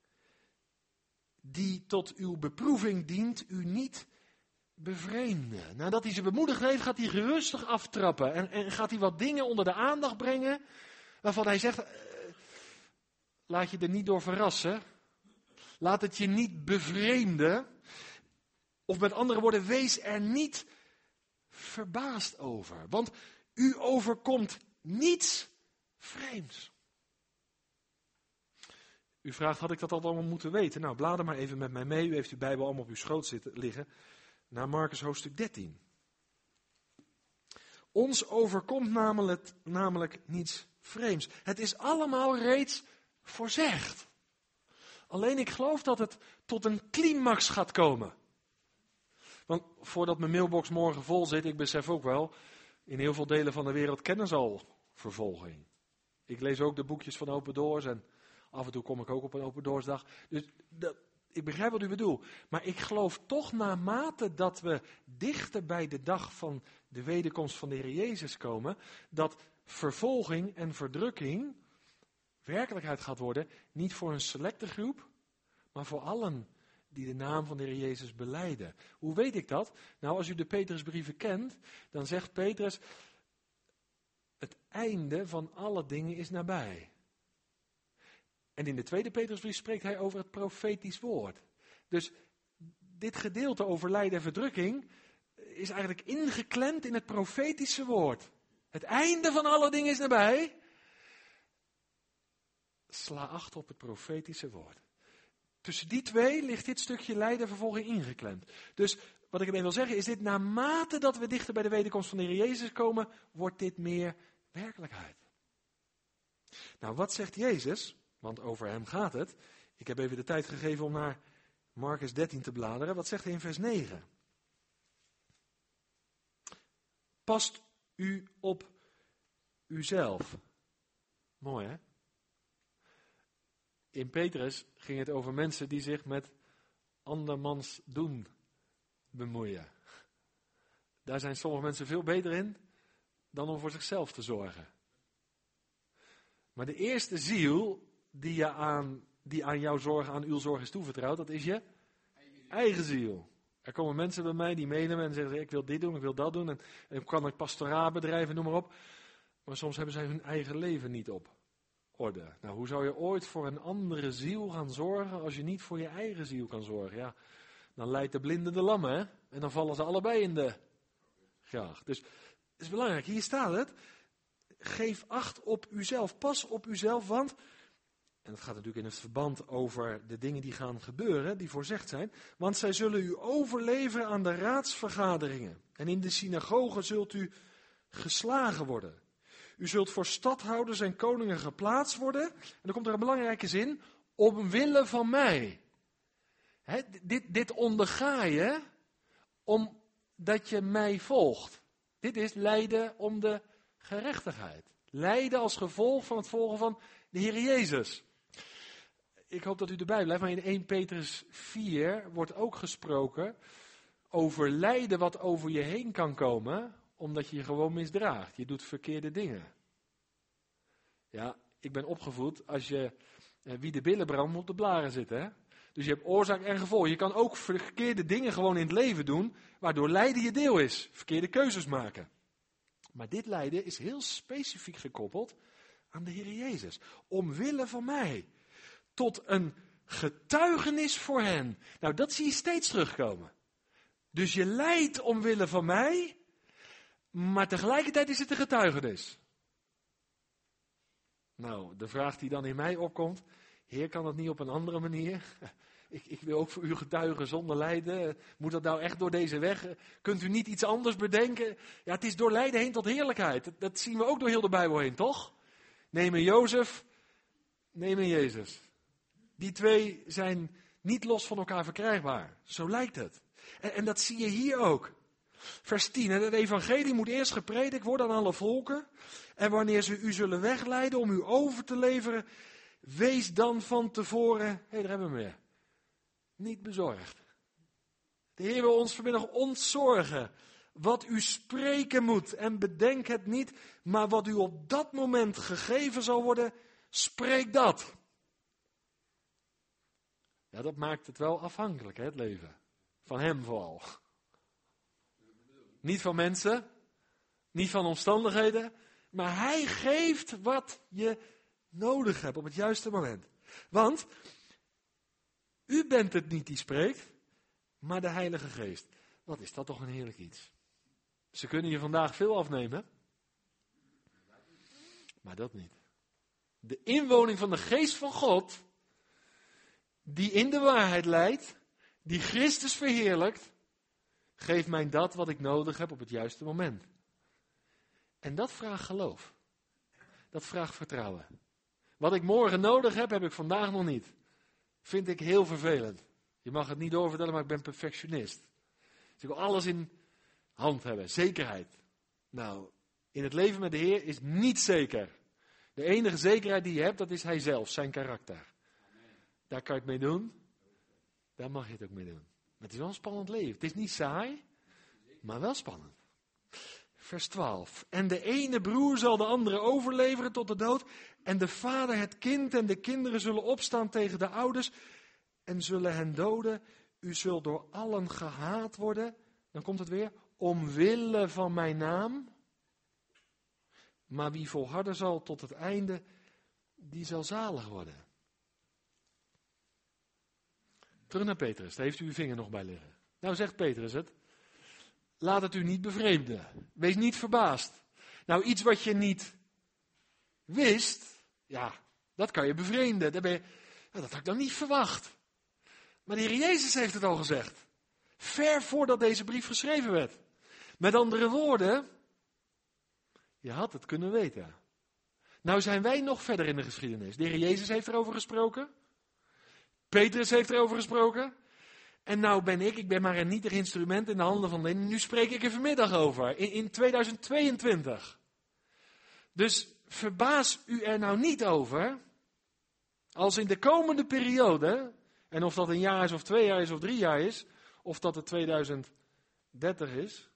die tot uw beproeving dient, u niet bevreemden. Nadat hij ze bemoedigd heeft, gaat hij gerustig aftrappen. En, en gaat hij wat dingen onder de aandacht brengen, waarvan hij zegt, uh, laat je er niet door verrassen. Laat het je niet bevreemden. Of met andere woorden, wees er niet verbaasd over. Want u overkomt niets vreemds. U vraagt, had ik dat allemaal moeten weten? Nou, blader maar even met mij mee. U heeft uw Bijbel allemaal op uw schoot zitten liggen. Naar Marcus hoofdstuk dertien. Ons overkomt namelijk, namelijk niets vreemds. Het is allemaal reeds voorzegd. Alleen ik geloof dat het tot een climax gaat komen. Want voordat mijn mailbox morgen vol zit, ik besef ook wel, in heel veel delen van de wereld kennen ze al vervolging. Ik lees ook de boekjes van Open Doors en af en toe kom ik ook op een Open Doors dag. Dus dat, ik begrijp wat u bedoelt. Maar ik geloof toch naarmate dat we dichter bij de dag van de wederkomst van de Heer Jezus komen, dat vervolging en verdrukking werkelijkheid gaat worden, niet voor een selecte groep, maar voor allen die de naam van de Heer Jezus belijden. Hoe weet ik dat? Nou, als u de Petrusbrieven kent, dan zegt Petrus, het einde van alle dingen is nabij. En in de tweede Petrusbrief spreekt hij over het profetisch woord. Dus dit gedeelte over lijden en verdrukking is eigenlijk ingeklemd in het profetische woord. Het einde van alle dingen is nabij. Sla acht op het profetische woord. Tussen die twee ligt dit stukje lijden en vervolging ingeklemd. Dus wat ik ermee wil zeggen is dit, naarmate dat we dichter bij de wederkomst van de Heer Jezus komen, wordt dit meer werkelijkheid. Nou, wat zegt Jezus? Want over hem gaat het. Ik heb even de tijd gegeven om naar Marcus dertien te bladeren. Wat zegt hij in vers negen? Past u op uzelf. Mooi, hè? In Petrus ging het over mensen die zich met andermans doen bemoeien. Daar zijn sommige mensen veel beter in dan om voor zichzelf te zorgen. Maar de eerste ziel die, je aan, die aan jouw zorg, aan uw zorg is toevertrouwd, dat is je eigen ziel. Er komen mensen bij mij die meenemen en zeggen, ik wil dit doen, ik wil dat doen. En, en kan ik pastoraal bedrijven, noem maar op. Maar soms hebben zij hun eigen leven niet op orde. Nou, hoe zou je ooit voor een andere ziel gaan zorgen als je niet voor je eigen ziel kan zorgen? Ja, dan leidt de blinde de lammen, hè? En dan vallen ze allebei in de gracht. Dus het is belangrijk, hier staat het. Geef acht op uzelf, pas op uzelf, want, en dat gaat natuurlijk in het verband over de dingen die gaan gebeuren, die voorzegd zijn, want zij zullen u overleveren aan de raadsvergaderingen. En in de synagogen zult u geslagen worden. U zult voor stadhouders en koningen geplaatst worden. En dan komt er een belangrijke zin, omwille van mij. He, dit, dit onderga je omdat je mij volgt. Dit is lijden om de gerechtigheid. Lijden als gevolg van het volgen van de Heer Jezus. Ik hoop dat u erbij blijft, maar in eerste Petrus vier wordt ook gesproken over lijden wat over je heen kan komen, omdat je je gewoon misdraagt. Je doet verkeerde dingen. Ja, ik ben opgevoed als je eh, wie de billen brandt moet op de blaren zitten. Hè? Dus je hebt oorzaak en gevolg. Je kan ook verkeerde dingen gewoon in het leven doen, waardoor lijden je deel is. Verkeerde keuzes maken. Maar dit lijden is heel specifiek gekoppeld aan de Heer Jezus. Omwille van mij. Tot een getuigenis voor hen. Nou, dat zie je steeds terugkomen. Dus je lijdt omwille van mij, maar tegelijkertijd is het een getuigenis. Nou, de vraag die dan in mij opkomt, Heer, kan dat niet op een andere manier? Ik, ik wil ook voor u getuigen zonder lijden. Moet dat nou echt door deze weg? Kunt u niet iets anders bedenken? Ja, het is door lijden heen tot heerlijkheid. Dat, dat zien we ook door heel de Bijbel heen, toch? Neem een Jozef, neem een Jezus. Die twee zijn niet los van elkaar verkrijgbaar. Zo lijkt het. En, en dat zie je hier ook. Vers tien, het evangelie moet eerst gepredikt worden aan alle volken. En wanneer ze u zullen wegleiden om u over te leveren, wees dan van tevoren, hé, hey, daar hebben we meer, niet bezorgd. De Heer wil ons vanmiddag ontzorgen. Wat u spreken moet, en bedenk het niet, maar wat u op dat moment gegeven zal worden, spreek dat. Ja, dat maakt het wel afhankelijk, hè, het leven. Van hem vooral. Niet van mensen, niet van omstandigheden, maar hij geeft wat je nodig hebt op het juiste moment. Want u bent het niet die spreekt, maar de Heilige Geest. Wat is dat toch een heerlijk iets. Ze kunnen je vandaag veel afnemen, maar dat niet. De inwoning van de Geest van God, die in de waarheid leidt, die Christus verheerlijkt, geeft mij dat wat ik nodig heb op het juiste moment. En dat vraagt geloof. Dat vraagt vertrouwen. Wat ik morgen nodig heb, heb ik vandaag nog niet. Vind ik heel vervelend. Je mag het niet doorvertellen, maar ik ben perfectionist. Dus ik wil alles in hand hebben. Zekerheid. Nou, in het leven met de Heer is niet zeker. De enige zekerheid die je hebt, dat is Hij zelf, zijn karakter. Daar kan je het mee doen. Daar mag je het ook mee doen. Maar het is wel een spannend leven. Het is niet saai, maar wel spannend. Vers twaalf. En de ene broer zal de andere overleveren tot de dood. En de vader het kind en de kinderen zullen opstaan tegen de ouders en zullen hen doden. u zult door allen gehaat worden, dan komt het weer, omwille van mijn naam. Maar wie volharden zal tot het einde, die zal zalig worden. Terug naar Petrus, daar heeft u uw vinger nog bij liggen. Nou zegt Petrus het, laat het u niet bevreemden. Wees niet verbaasd. Nou, iets wat je niet wist, ja, dat kan je bevreemden. Dat, ben je, nou, dat had ik dan niet verwacht. Maar de Heer Jezus heeft het al gezegd. Ver voordat deze brief geschreven werd. Met andere woorden, je had het kunnen weten. Nou zijn wij nog verder in de geschiedenis. De Heer Jezus heeft erover gesproken. Petrus heeft erover gesproken. En nou ben ik, ik ben maar een nietig instrument in de handen van de Heer. Nu spreek ik er vanmiddag over. In, in tweeduizend tweeëntwintig. Dus verbaas u er nou niet over. Als in de komende periode, en of dat een jaar is of twee jaar is of drie jaar is, of dat het tweeduizend dertig is,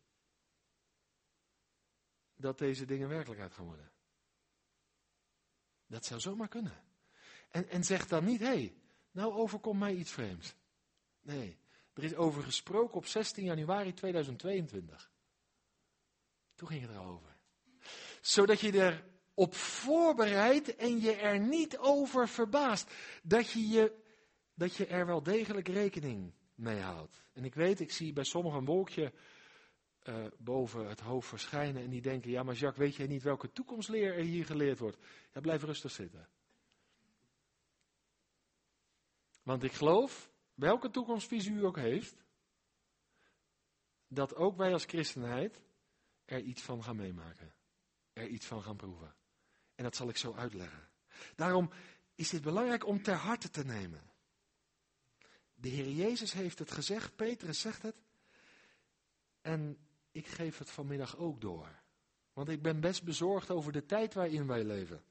dat deze dingen werkelijkheid gaan worden. Dat zou zomaar kunnen. En, en zeg dan niet, hé, hey, nou overkomt mij iets vreemds. Nee, er is over gesproken op zestien januari tweeduizend tweeëntwintig. Toen ging het erover. Zodat je er op voorbereidt en je er niet over verbaast. Dat je, je, dat je er wel degelijk rekening mee houdt. En ik weet, ik zie bij sommigen een wolkje uh, boven het hoofd verschijnen. En die denken, ja maar Jacques, weet jij niet welke toekomstleer er hier geleerd wordt? Ja, blijf rustig zitten. Want ik geloof, welke toekomstvisie u ook heeft, dat ook wij als christenheid er iets van gaan meemaken. Er iets van gaan proeven. En dat zal ik zo uitleggen. Daarom is dit belangrijk om ter harte te nemen. De Heer Jezus heeft het gezegd, Petrus zegt het. En ik geef het vanmiddag ook door. Want ik ben best bezorgd over de tijd waarin wij leven.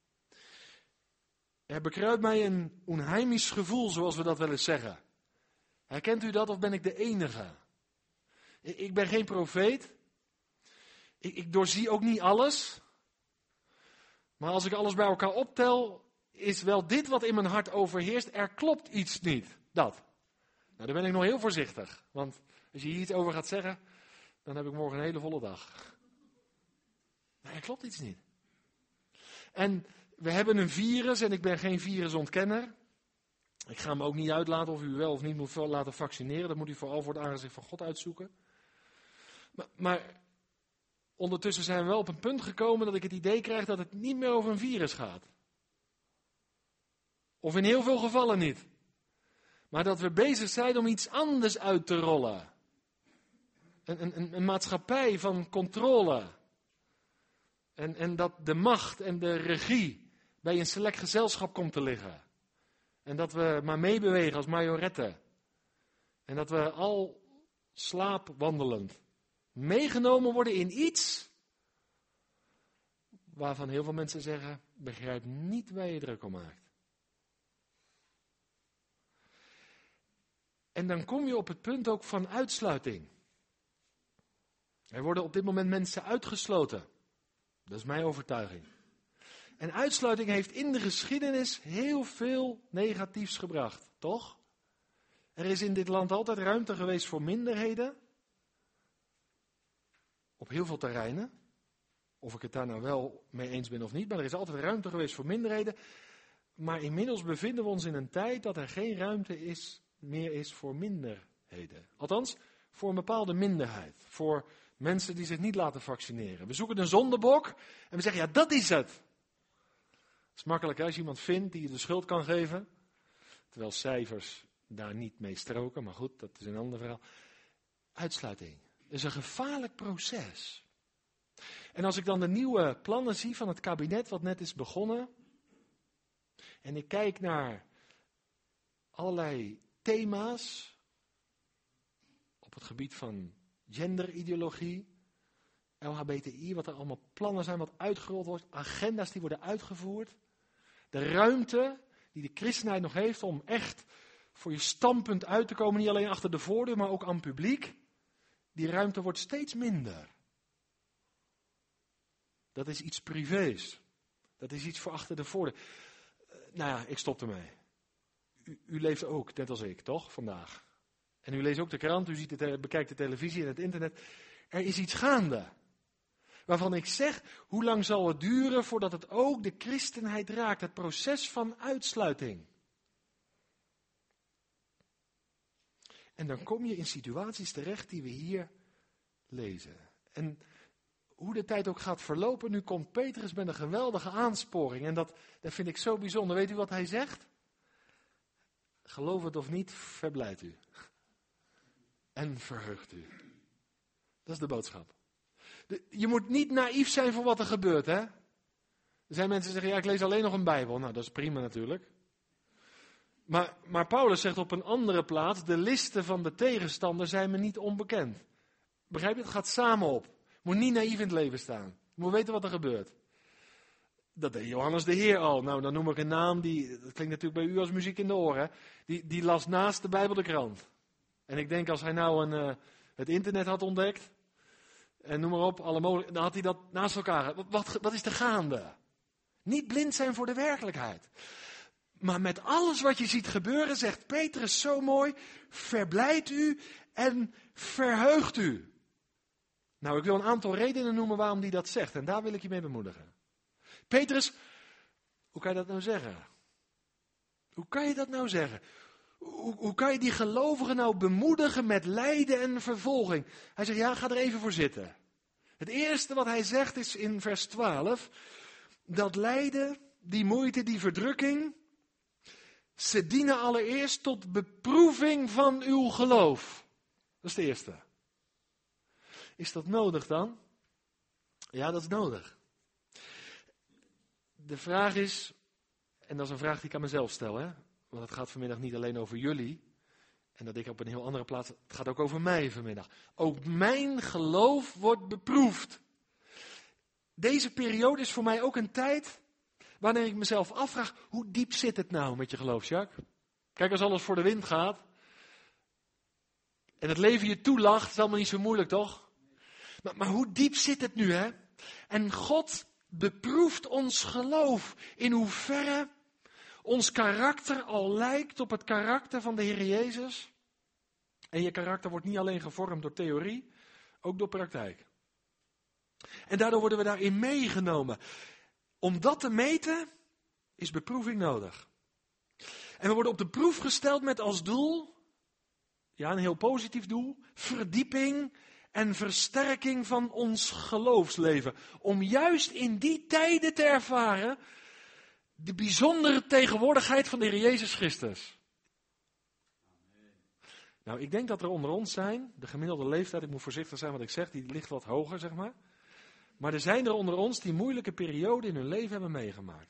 Er bekruipt mij een onheimisch gevoel, zoals we dat wel eens zeggen. Herkent u dat of ben ik de enige? Ik ben geen profeet. Ik, ik doorzie ook niet alles. Maar als ik alles bij elkaar optel, is wel dit wat in mijn hart overheerst. Er klopt iets niet. Dat. Nou, dan ben ik nog heel voorzichtig. Want als je hier iets over gaat zeggen, dan heb ik morgen een hele volle dag. Maar er klopt iets niet. En we hebben een virus en ik ben geen virusontkenner. Ik ga me ook niet uitlaten of u wel of niet moet laten vaccineren. Dat moet u vooral voor het aangezicht van God uitzoeken. Maar, maar ondertussen zijn we wel op een punt gekomen dat ik het idee krijg dat het niet meer over een virus gaat. Of in heel veel gevallen niet. Maar dat we bezig zijn om iets anders uit te rollen. Een, een, een maatschappij van controle. En, en dat de macht en de regie bij een select gezelschap komt te liggen. En dat we maar meebewegen als majoretten. En dat we al slaapwandelend meegenomen worden in iets waarvan heel veel mensen zeggen, begrijp niet waar je druk om maakt. En dan kom je op het punt ook van uitsluiting. Er worden op dit moment mensen uitgesloten. Dat is mijn overtuiging. En uitsluiting heeft in de geschiedenis heel veel negatiefs gebracht, toch? Er is in dit land altijd ruimte geweest voor minderheden. Op heel veel terreinen. Of ik het daar nou wel mee eens ben of niet, maar er is altijd ruimte geweest voor minderheden. Maar inmiddels bevinden we ons in een tijd dat er geen ruimte is, meer is voor minderheden. Althans, voor een bepaalde minderheid. Voor mensen die zich niet laten vaccineren. We zoeken een zondebok en we zeggen, ja, dat is het. Het is makkelijk hè, als je iemand vindt die je de schuld kan geven. Terwijl cijfers daar niet mee stroken, maar goed, dat is een ander verhaal. Uitsluiting is een gevaarlijk proces. En als ik dan de nieuwe plannen zie van het kabinet wat net is begonnen. En ik kijk naar allerlei thema's op het gebied van genderideologie, L H B T I, wat er allemaal plannen zijn, wat uitgerold wordt, agenda's die worden uitgevoerd. De ruimte die de christenheid nog heeft om echt voor je standpunt uit te komen, niet alleen achter de voordeur, maar ook aan het publiek. Die ruimte wordt steeds minder. Dat is iets privés. Dat is iets voor achter de voordeur. Uh, nou ja, ik stop ermee. U, u leeft ook, net als ik, toch, vandaag. En u leest ook de krant, u ziet de tele- bekijkt de televisie en het internet. Er is iets gaande. Waarvan ik zeg, hoe lang zal het duren voordat het ook de christenheid raakt? Het proces van uitsluiting. En dan kom je in situaties terecht die we hier lezen. En hoe de tijd ook gaat verlopen, nu komt Petrus met een geweldige aansporing. En dat, dat vind ik zo bijzonder. Weet u wat hij zegt? Geloof het of niet, verblijdt u. En verheugt u. Dat is de boodschap. De, je moet niet naïef zijn voor wat er gebeurt, hè? Er zijn mensen die zeggen, ja, ik lees alleen nog een Bijbel. Nou, dat is prima natuurlijk. Maar, maar Paulus zegt op een andere plaats, de listen van de tegenstander zijn me niet onbekend. Begrijp je? Het gaat samen op. Je moet niet naïef in het leven staan. Je moet weten wat er gebeurt. Dat deed Johannes de Heer al. Nou, dan noem ik een naam, die, dat klinkt natuurlijk bij u als muziek in de oren. Die, die las naast de Bijbel de krant. En ik denk als hij nou een, uh, het internet had ontdekt, en noem maar op, alle mogelijke, dan had hij dat naast elkaar. Wat, wat, wat is er gaande? Niet blind zijn voor de werkelijkheid. Maar met alles wat je ziet gebeuren, zegt Petrus zo mooi, verblijdt u en verheugt u. Nou, ik wil een aantal redenen noemen waarom hij dat zegt. En daar wil ik je mee bemoedigen. Petrus, hoe kan je dat nou zeggen? Hoe kan je dat nou zeggen? Hoe, hoe kan je die gelovigen nou bemoedigen met lijden en vervolging? Hij zegt, ja, ga er even voor zitten. Het eerste wat hij zegt is in vers twaalf, dat lijden, die moeite, die verdrukking, ze dienen allereerst tot beproeving van uw geloof. Dat is de eerste. Is dat nodig dan? Ja, dat is nodig. De vraag is, en dat is een vraag die ik aan mezelf stel, hè? Want het gaat vanmiddag niet alleen over jullie, en dat ik op een heel andere plaats, het gaat ook over mij vanmiddag. Ook mijn geloof wordt beproefd. Deze periode is voor mij ook een tijd wanneer ik mezelf afvraag, hoe diep zit het nou met je geloof, Jacques? Kijk, als alles voor de wind gaat, en het leven je toelacht, is allemaal niet zo moeilijk, toch? Maar, maar hoe diep zit het nu, hè? En God beproeft ons geloof in hoeverre ons karakter al lijkt op het karakter van de Heer Jezus. En je karakter wordt niet alleen gevormd door theorie, ook door praktijk. En daardoor worden we daarin meegenomen. Om dat te meten is beproeving nodig. En we worden op de proef gesteld met als doel, ja, een heel positief doel, verdieping en versterking van ons geloofsleven. Om juist in die tijden te ervaren de bijzondere tegenwoordigheid van de Heer Jezus Christus. Nou, ik denk dat er onder ons zijn, de gemiddelde leeftijd, ik moet voorzichtig zijn wat ik zeg, die ligt wat hoger, zeg maar. Maar er zijn er onder ons die moeilijke periode in hun leven hebben meegemaakt.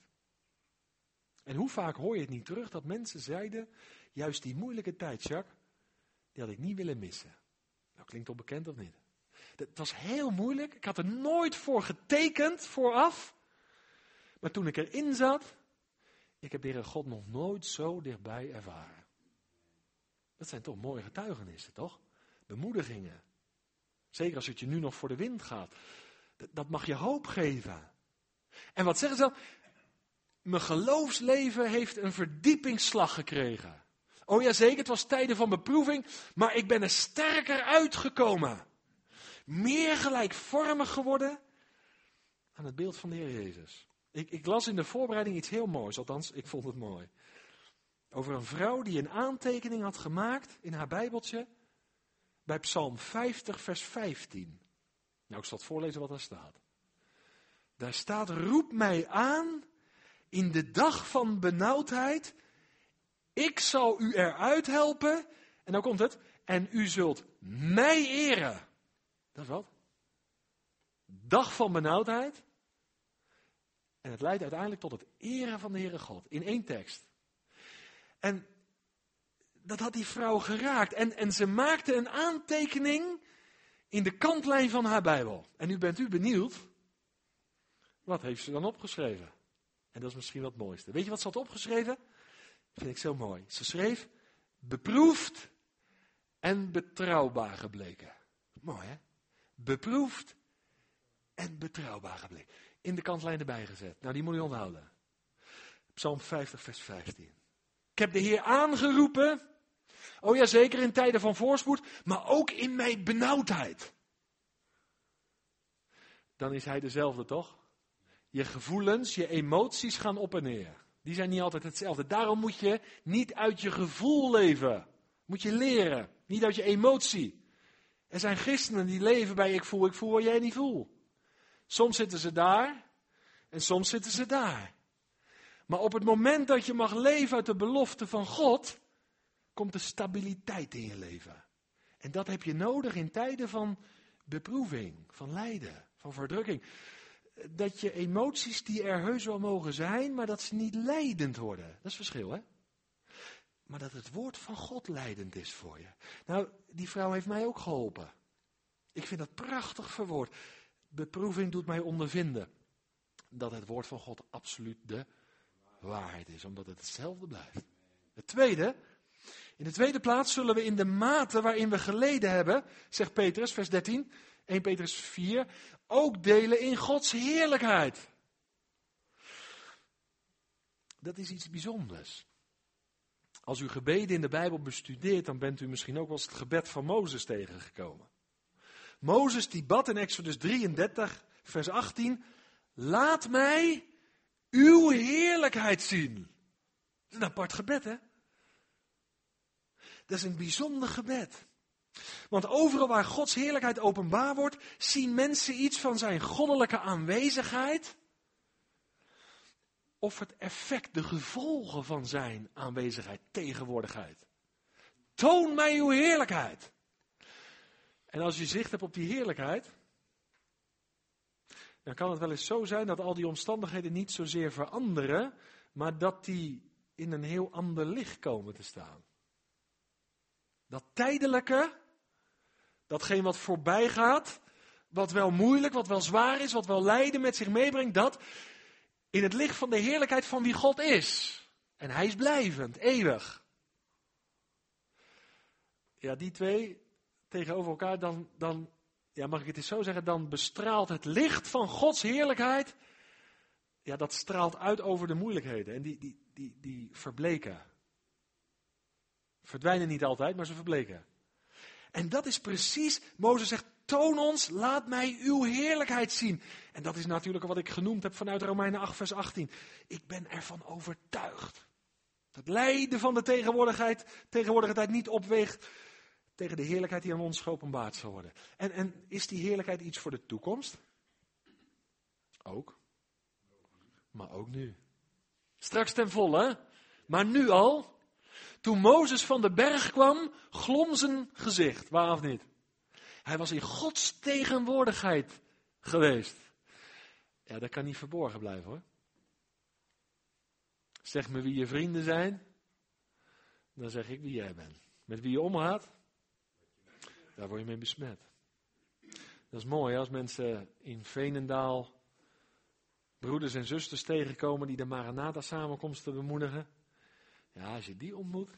En hoe vaak hoor je het niet terug dat mensen zeiden, juist die moeilijke tijd, Jacques, die had ik niet willen missen. Nou, klinkt toch bekend of niet? Het was heel moeilijk, ik had er nooit voor getekend, vooraf. Maar toen ik erin zat, ik heb de Heere God nog nooit zo dichtbij ervaren. Dat zijn toch mooie getuigenissen, toch? Bemoedigingen. Zeker als het je nu nog voor de wind gaat. Dat mag je hoop geven. En wat zeggen ze dan? Mijn geloofsleven heeft een verdiepingsslag gekregen. Oh ja, zeker, het was tijden van beproeving, maar ik ben er sterker uitgekomen. Meer gelijkvormig geworden aan het beeld van de Heer Jezus. Ik, ik las in de voorbereiding iets heel moois, althans, ik vond het mooi. Over een vrouw die een aantekening had gemaakt in haar Bijbeltje bij Psalm vijftig, vers vijftien. Nou, ik zal het voorlezen wat daar staat. Daar staat, roep mij aan in de dag van benauwdheid. Ik zal u eruit helpen. En nou komt het. En u zult mij eren. Dat is wat? Dag van benauwdheid. En het leidt uiteindelijk tot het eren van de Heere God. In één tekst. En dat had die vrouw geraakt. En, en ze maakte een aantekening in de kantlijn van haar Bijbel. En nu bent u benieuwd. Wat heeft ze dan opgeschreven? En dat is misschien wel het mooiste. Weet je wat ze had opgeschreven? Vind ik zo mooi. Ze schreef, beproefd en betrouwbaar gebleken. Mooi, hè? Beproefd en betrouwbaar gebleken. In de kantlijn erbij gezet. Nou, die moet je onthouden. Psalm vijftig, vers vijftien. Ik heb de Heer aangeroepen Oh ja, zeker in tijden van voorspoed, maar ook in mijn benauwdheid. Dan is hij dezelfde, toch? Je gevoelens, je emoties gaan op en neer. Die zijn niet altijd hetzelfde. Daarom moet je niet uit je gevoel leven. Moet je leren, niet uit je emotie. Er zijn christenen die leven bij ik voel, ik voel wat jij niet voelt. Soms zitten ze daar en soms zitten ze daar. Maar op het moment dat je mag leven uit de belofte van God, komt er stabiliteit in je leven. En dat heb je nodig in tijden van beproeving, van lijden, van verdrukking. Dat je emoties die er heus wel mogen zijn, maar dat ze niet leidend worden. Dat is verschil, hè? Maar dat het woord van God leidend is voor je. Nou, die vrouw heeft mij ook geholpen. Ik vind dat prachtig verwoord. Beproeving doet mij ondervinden dat het woord van God absoluut de waarheid is, omdat het hetzelfde blijft. Het tweede, in de tweede plaats zullen we in de mate waarin we geleden hebben, zegt Petrus, vers dertien, eerste Petrus vier, ook delen in Gods heerlijkheid. Dat is iets bijzonders. Als u gebeden in de Bijbel bestudeert, dan bent u misschien ook wel eens het gebed van Mozes tegengekomen. Mozes die bad in Exodus drieëndertig, vers achttien, laat mij uw heerlijkheid zien. Dat is een apart gebed, hè? Dat is een bijzonder gebed. Want overal waar Gods heerlijkheid openbaar wordt, zien mensen iets van zijn goddelijke aanwezigheid. Of het effect, de gevolgen van zijn aanwezigheid, tegenwoordigheid. Toon mij uw heerlijkheid. En als je zicht hebt op die heerlijkheid, dan kan het wel eens zo zijn dat al die omstandigheden niet zozeer veranderen, maar dat die in een heel ander licht komen te staan. Dat tijdelijke, datgene wat voorbij gaat, wat wel moeilijk, wat wel zwaar is, wat wel lijden met zich meebrengt, dat in het licht van de heerlijkheid van wie God is. En hij is blijvend, eeuwig. Ja, die twee tegenover elkaar, dan, dan ja, mag ik het eens zo zeggen, dan bestraalt het licht van Gods heerlijkheid, ja, dat straalt uit over de moeilijkheden. En die, die, die, die verbleken. Verdwijnen niet altijd, maar ze verbleken. En dat is precies, Mozes zegt, toon ons, laat mij uw heerlijkheid zien. En dat is natuurlijk wat ik genoemd heb vanuit Romeinen acht, vers achttien. Ik ben ervan overtuigd. Dat lijden van de tegenwoordigheid, tegenwoordige tijd niet opweegt tegen de heerlijkheid die aan ons geopenbaard zal worden. En, en is die heerlijkheid iets voor de toekomst? Ook. Maar ook nu. Straks ten volle, maar nu al. Toen Mozes van de berg kwam, glom zijn gezicht, waar of niet? Hij was in Gods tegenwoordigheid geweest. Ja, dat kan niet verborgen blijven, hoor. Zeg me wie je vrienden zijn, dan zeg ik wie jij bent. Met wie je omgaat, daar word je mee besmet. Dat is mooi als mensen in Veenendaal broeders en zusters tegenkomen die de Maranatha samenkomsten bemoedigen. Ja, als je die ontmoet,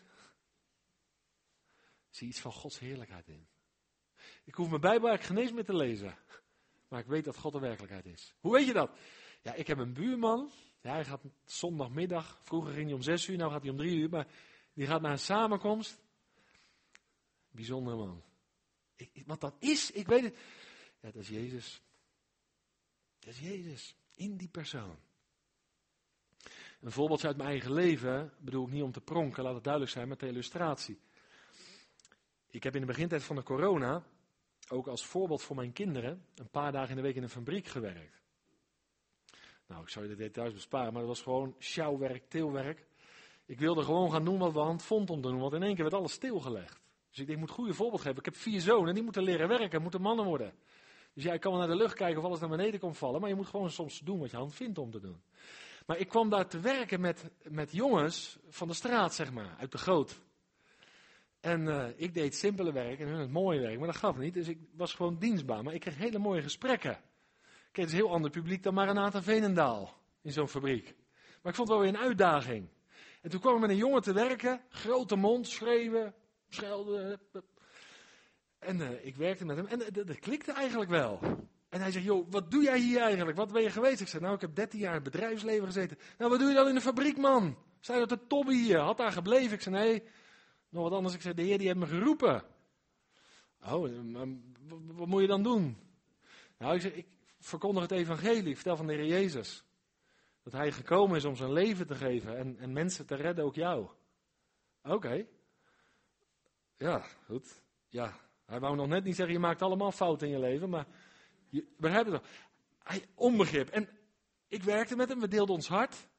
zie je iets van Gods heerlijkheid in. Ik hoef mijn Bijbel eigenlijk geen eens meer te lezen. Maar ik weet dat God de werkelijkheid is. Hoe weet je dat? Ja, ik heb een buurman. Ja, hij gaat zondagmiddag. Vroeger ging hij om zes uur, nou gaat hij om drie uur. Maar die gaat naar een samenkomst. Bijzondere man. Ik, wat dat is, ik weet het. Ja, dat is Jezus. Dat is Jezus. In die persoon. Een voorbeeldje uit mijn eigen leven, bedoel ik niet om te pronken, laat het duidelijk zijn, met de illustratie. Ik heb in de begintijd van de corona, ook als voorbeeld voor mijn kinderen, een paar dagen in de week in een fabriek gewerkt. Nou, ik zou je de details besparen, maar dat was gewoon sjouwwerk, teelwerk. Ik wilde gewoon gaan doen wat we aan het vond om te doen, want in één keer werd alles stilgelegd. Dus ik denk, ik moet een goede voorbeeld geven. Ik heb vier zonen, die moeten leren werken, moeten mannen worden. Dus ja, ik kan wel naar de lucht kijken of alles naar beneden komt vallen, maar je moet gewoon soms doen wat je aan het vindt om te doen. Maar ik kwam daar te werken met, met jongens van de straat, zeg maar, uit de goot. En uh, ik deed simpele werk en hun het mooie werk, maar dat gaf niet. Dus ik was gewoon dienstbaar, maar ik kreeg hele mooie gesprekken. Ik kreeg dus een heel ander publiek dan Maranatha Veenendaal in zo'n fabriek. Maar ik vond het wel weer een uitdaging. En toen kwam ik met een jongen te werken, grote mond, schreeuwen, schelden. En uh, ik werkte met hem en uh, dat, dat klikte eigenlijk wel. En hij zegt, joh, wat doe jij hier eigenlijk? Wat ben je geweest? Ik zeg, nou, ik heb dertien jaar in het bedrijfsleven gezeten. Nou, wat doe je dan in de fabriek, man? Zei dat de Tobby hier? Had daar gebleven? Ik zei, nee, Nog wat anders, ik zei, de Heer die heeft me geroepen. Oh, maar wat moet je dan doen? Nou, ik zeg, ik verkondig het evangelie, ik vertel van de Heer Jezus. Dat hij gekomen is om zijn leven te geven en, en mensen te redden, ook jou. Oké. Okay. Ja, goed. Ja, hij wou nog net niet zeggen, je maakt allemaal fouten in je leven, maar je begrijpt het toch? Hij onbegrip. En ik werkte met hem, we deelden ons hart.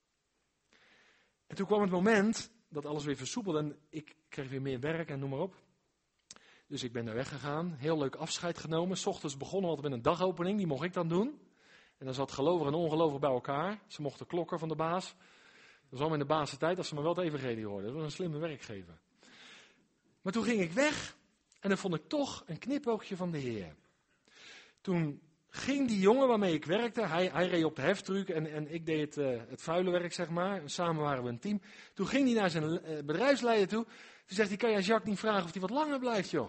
En toen kwam het moment dat alles weer versoepelde en ik kreeg weer meer werk en noem maar op. Dus ik ben daar weggegaan, heel leuk afscheid genomen. 's Ochtends begonnen we met een dagopening, die mocht ik dan doen. En dan zat gelovig en ongelovig bij elkaar. Ze mochten klokken van de baas. Dat was allemaal in de baas' tijd, als ze maar wel het evangelie hoorden. Dat was een slimme werkgever. Maar toen ging ik weg en dan vond ik toch een knipoogje van de Heer. Toen ging die jongen waarmee ik werkte, hij, hij reed op de heftruck en, en ik deed het, uh, het vuile werk, zeg maar. Samen waren we een team. Toen ging hij naar zijn uh, bedrijfsleider toe. Toen zegt hij, kan je aan Jacques niet vragen of hij wat langer blijft, joh?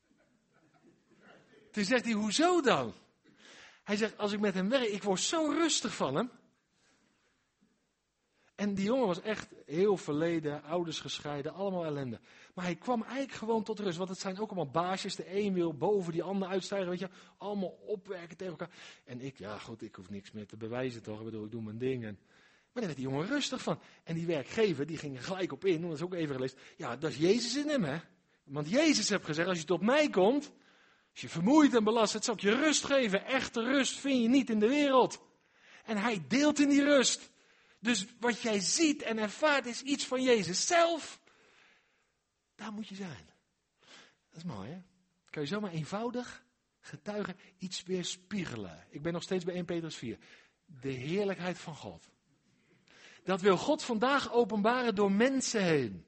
Toen zegt hij, hoezo dan? Hij zegt, als ik met hem werk, ik word zo rustig van hem. En die jongen was echt heel verleden, ouders gescheiden, allemaal ellende. Maar hij kwam eigenlijk gewoon tot rust, want het zijn ook allemaal baasjes. De een wil boven die ander uitstijgen, weet je. Allemaal opwerken tegen elkaar. En ik, ja goed, ik hoef niks meer te bewijzen toch, ik bedoel, ik doe mijn ding. En... Maar daar werd die jongen rustig van. En die werkgever, die ging er gelijk op in, want dat is ook even gelezen. Ja, dat is Jezus in hem, hè. Want Jezus heeft gezegd, als je tot mij komt, als je vermoeid en belast bent, zal ik je rust geven. Echte rust vind je niet in de wereld. En hij deelt in die rust. Dus wat jij ziet en ervaart is iets van Jezus zelf. Daar moet je zijn. Dat is mooi, hè? Kan je zomaar eenvoudig getuigen iets weerspiegelen. Ik ben nog steeds bij eerste Petrus vier. De heerlijkheid van God. Dat wil God vandaag openbaren door mensen heen.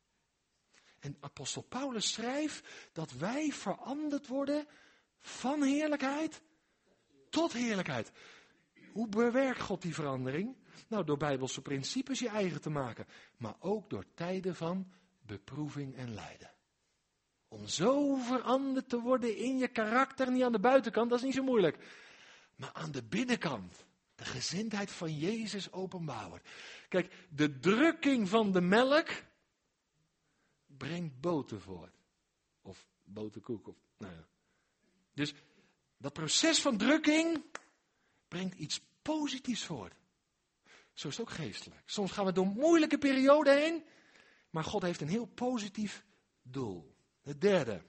En apostel Paulus schrijft dat wij veranderd worden van heerlijkheid tot heerlijkheid. Hoe bewerkt God die verandering? Nou, door bijbelse principes je eigen te maken. Maar ook door tijden van beproeving en lijden. Om zo veranderd te worden in je karakter, niet aan de buitenkant, dat is niet zo moeilijk. Maar aan de binnenkant. De gezindheid van Jezus openbaar wordt. Kijk, de drukking van de melk brengt boter voort. Of boterkoek. Of, nou ja. Dus dat proces van drukking brengt iets positiefs voort. Zo is het ook geestelijk. Soms gaan we door moeilijke perioden heen, maar God heeft een heel positief doel. Het derde.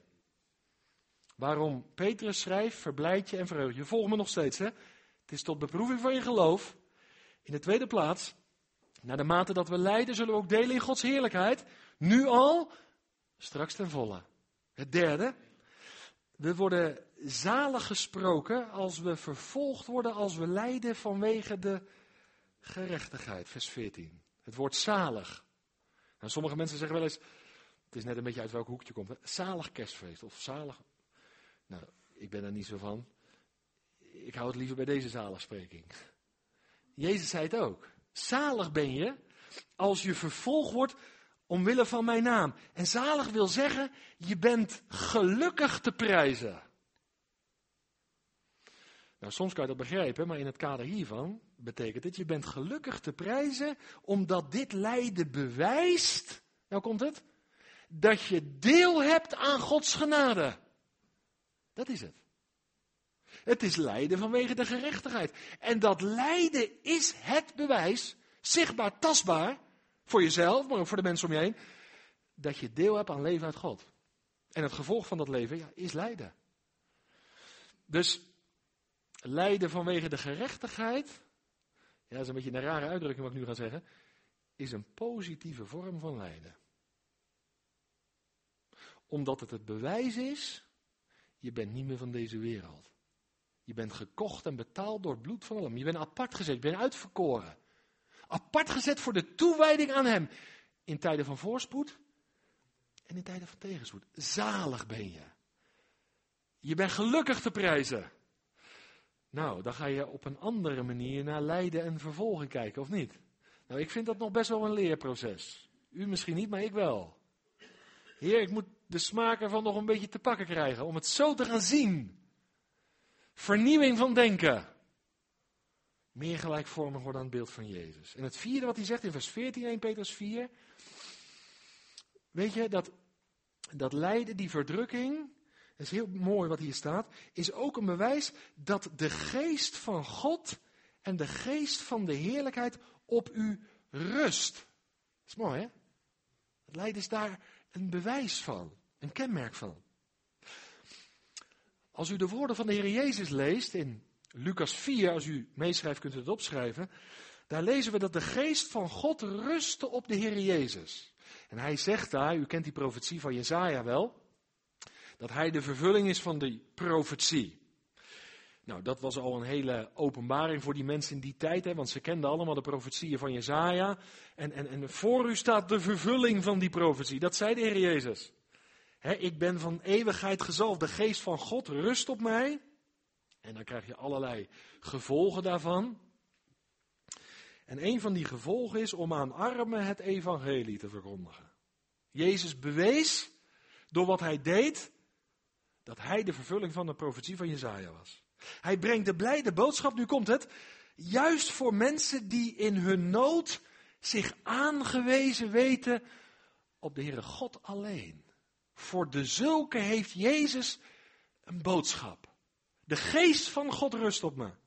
Waarom Petrus schrijft, verblijd je en verheug je. Volg me nog steeds, hè. Het is tot beproeving van je geloof. In de tweede plaats, naar de mate dat we lijden, zullen we ook delen in Gods heerlijkheid. Nu al, straks ten volle. Het derde. We worden zalig gesproken als we vervolgd worden, als we lijden vanwege de gerechtigheid. Vers veertien. Het woord zalig. Nou, sommige mensen zeggen wel eens, het is net een beetje uit welk hoekje komt. Hè? Zalig kerstfeest of zalig. Nou, ik ben er niet zo van. Ik hou het liever bij deze zaligspreking. Jezus zei het ook. Zalig ben je als je vervolgd wordt omwille van mijn naam. En zalig wil zeggen, je bent gelukkig te prijzen. Nou, soms kan je dat begrijpen, maar in het kader hiervan betekent het, je bent gelukkig te prijzen, omdat dit lijden bewijst, nou komt het, dat je deel hebt aan Gods genade. Dat is het. Het is lijden vanwege de gerechtigheid. En dat lijden is het bewijs, zichtbaar, tastbaar, voor jezelf, maar ook voor de mensen om je heen, dat je deel hebt aan leven uit God. En het gevolg van dat leven, ja, is lijden. Dus lijden vanwege de gerechtigheid, ja, dat is een beetje een rare uitdrukking wat ik nu ga zeggen, is een positieve vorm van lijden. Omdat het het bewijs is, je bent niet meer van deze wereld. Je bent gekocht en betaald door het bloed van hem. Je bent apart gezet, je bent uitverkoren. Apart gezet voor de toewijding aan hem. In tijden van voorspoed en in tijden van tegenspoed. Zalig ben je. Je bent gelukkig te prijzen. Nou, dan ga je op een andere manier naar lijden en vervolging kijken, of niet? Nou, ik vind dat nog best wel een leerproces. U misschien niet, maar ik wel. Heer, ik moet de smaak ervan nog een beetje te pakken krijgen, om het zo te gaan zien. Vernieuwing van denken. Meer gelijkvormig worden aan het beeld van Jezus. En het vierde wat hij zegt in vers veertien, eerste Petrus vier. weet je, dat, dat lijden, die verdrukking, dat is heel mooi wat hier staat, is ook een bewijs dat de geest van God en de geest van de heerlijkheid op u rust. Dat is mooi, hè? Het lijden is daar een bewijs van, een kenmerk van. Als u de woorden van de Heer Jezus leest in Lucas vier, als u meeschrijft kunt u het opschrijven, daar lezen we dat de geest van God rustte op de Heer Jezus. En hij zegt daar, u kent die profetie van Jesaja wel, dat hij de vervulling is van die profetie. Nou, dat was al een hele openbaring voor die mensen in die tijd, hè, want ze kenden allemaal de profetieën van Jesaja. En, en, en voor u staat de vervulling van die profetie. Dat zei de Heer Jezus. He, ik ben van eeuwigheid gezalfd, de geest van God rust op mij. En dan krijg je allerlei gevolgen daarvan. En een van die gevolgen is om aan armen het evangelie te verkondigen. Jezus bewees door wat hij deed, dat hij de vervulling van de profetie van Jesaja was. Hij brengt de blijde boodschap, nu komt het, juist voor mensen die in hun nood zich aangewezen weten op de Heere God alleen. Voor de zulke heeft Jezus een boodschap. De geest van God rust op me.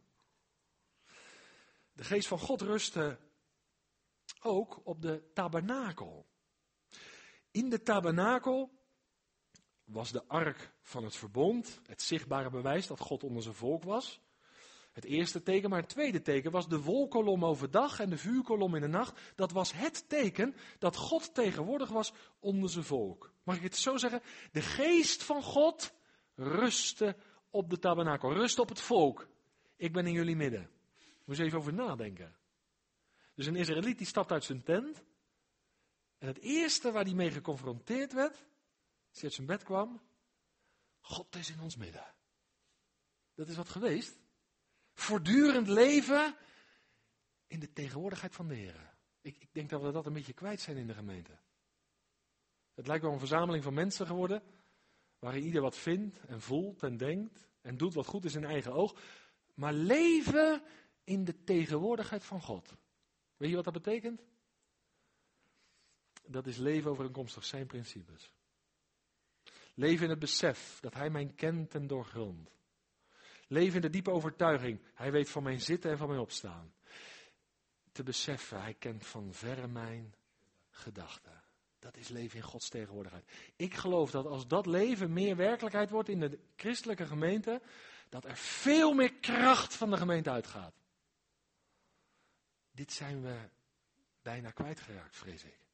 De geest van God rustte ook op de tabernakel. In de tabernakel was de ark van het verbond, het zichtbare bewijs dat God onder zijn volk was. Het eerste teken, maar het tweede teken was de wolkolom overdag en de vuurkolom in de nacht. Dat was het teken dat God tegenwoordig was onder zijn volk. Mag ik het zo zeggen? De geest van God rustte op de tabernakel, rustte op het volk. Ik ben in jullie midden. Moet je even over nadenken. Dus een Israëliet die stapt uit zijn tent. En het eerste waar hij mee geconfronteerd werd, als hij uit zijn bed kwam, God is in ons midden. Dat is wat geweest. Voortdurend leven in de tegenwoordigheid van de Heer. Ik, ik denk dat we dat een beetje kwijt zijn in de gemeente. Het lijkt wel een verzameling van mensen geworden, waarin ieder wat vindt en voelt en denkt en doet wat goed is in eigen oog. Maar leven in de tegenwoordigheid van God. Weet je wat dat betekent? Dat is leven overeenkomstig zijn principes. Leven in het besef dat hij mij kent en doorgrondt. Leven in de diepe overtuiging, hij weet van mijn zitten en van mijn opstaan. Te beseffen, hij kent van verre mijn gedachten. Dat is leven in Gods tegenwoordigheid. Ik geloof dat als dat leven meer werkelijkheid wordt in de christelijke gemeente, dat er veel meer kracht van de gemeente uitgaat. Dit zijn we bijna kwijtgeraakt, vrees ik.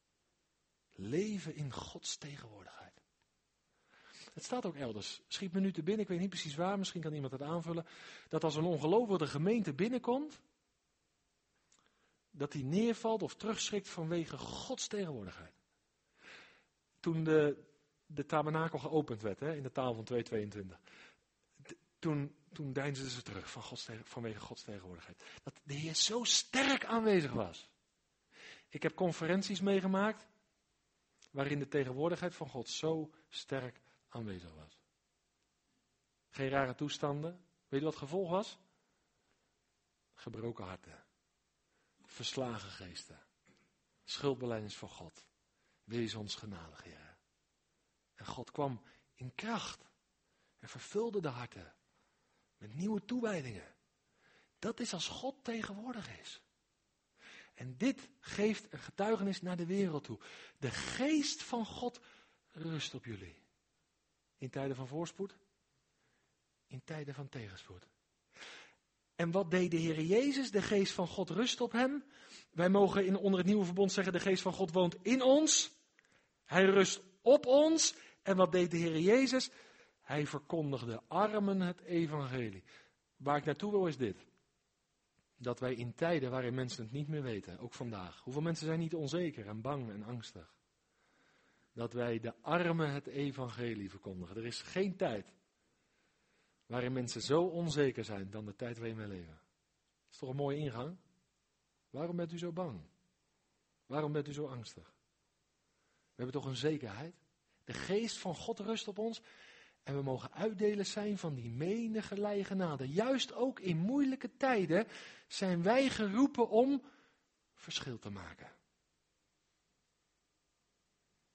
Leven in Gods tegenwoordigheid. Het staat ook elders. Schiet me nu te binnen, ik weet niet precies waar, misschien kan iemand het aanvullen. Dat als een ongelovige de gemeente binnenkomt, dat hij neervalt of terugschrikt vanwege Gods tegenwoordigheid. Toen de, de tabernakel geopend werd, hè, in de taal van twee tweeëntwintig. Toen, toen deinsden ze terug van Gods, vanwege Gods tegenwoordigheid. Dat de Heer zo sterk aanwezig was. Ik heb conferenties meegemaakt waarin de tegenwoordigheid van God zo sterk aanwezig was. Geen rare toestanden. Weet je wat het gevolg was? Gebroken harten. Verslagen geesten. Schuldbelijdenis voor God. Wees ons genadig, Heer. En God kwam in kracht en vervulde de harten met nieuwe toewijdingen. Dat is als God tegenwoordig is. En dit geeft een getuigenis naar de wereld toe. De geest van God rust op jullie. In tijden van voorspoed. In tijden van tegenspoed. En wat deed de Heer Jezus? De geest van God rust op hem. Wij mogen in, onder het nieuwe verbond zeggen, de geest van God woont in ons. Hij rust op ons. En wat deed de Heer Jezus? Hij verkondigde armen het evangelie. Waar ik naartoe wil is dit. Dat wij in tijden waarin mensen het niet meer weten, ook vandaag. Hoeveel mensen zijn niet onzeker en bang en angstig? Dat wij de armen het evangelie verkondigen. Er is geen tijd waarin mensen zo onzeker zijn dan de tijd waarin wij leven. Dat is toch een mooie ingang? Waarom bent u zo bang? Waarom bent u zo angstig? We hebben toch een zekerheid? De geest van God rust op ons. En we mogen uitdelers zijn van die menige genade. Juist ook in moeilijke tijden zijn wij geroepen om verschil te maken.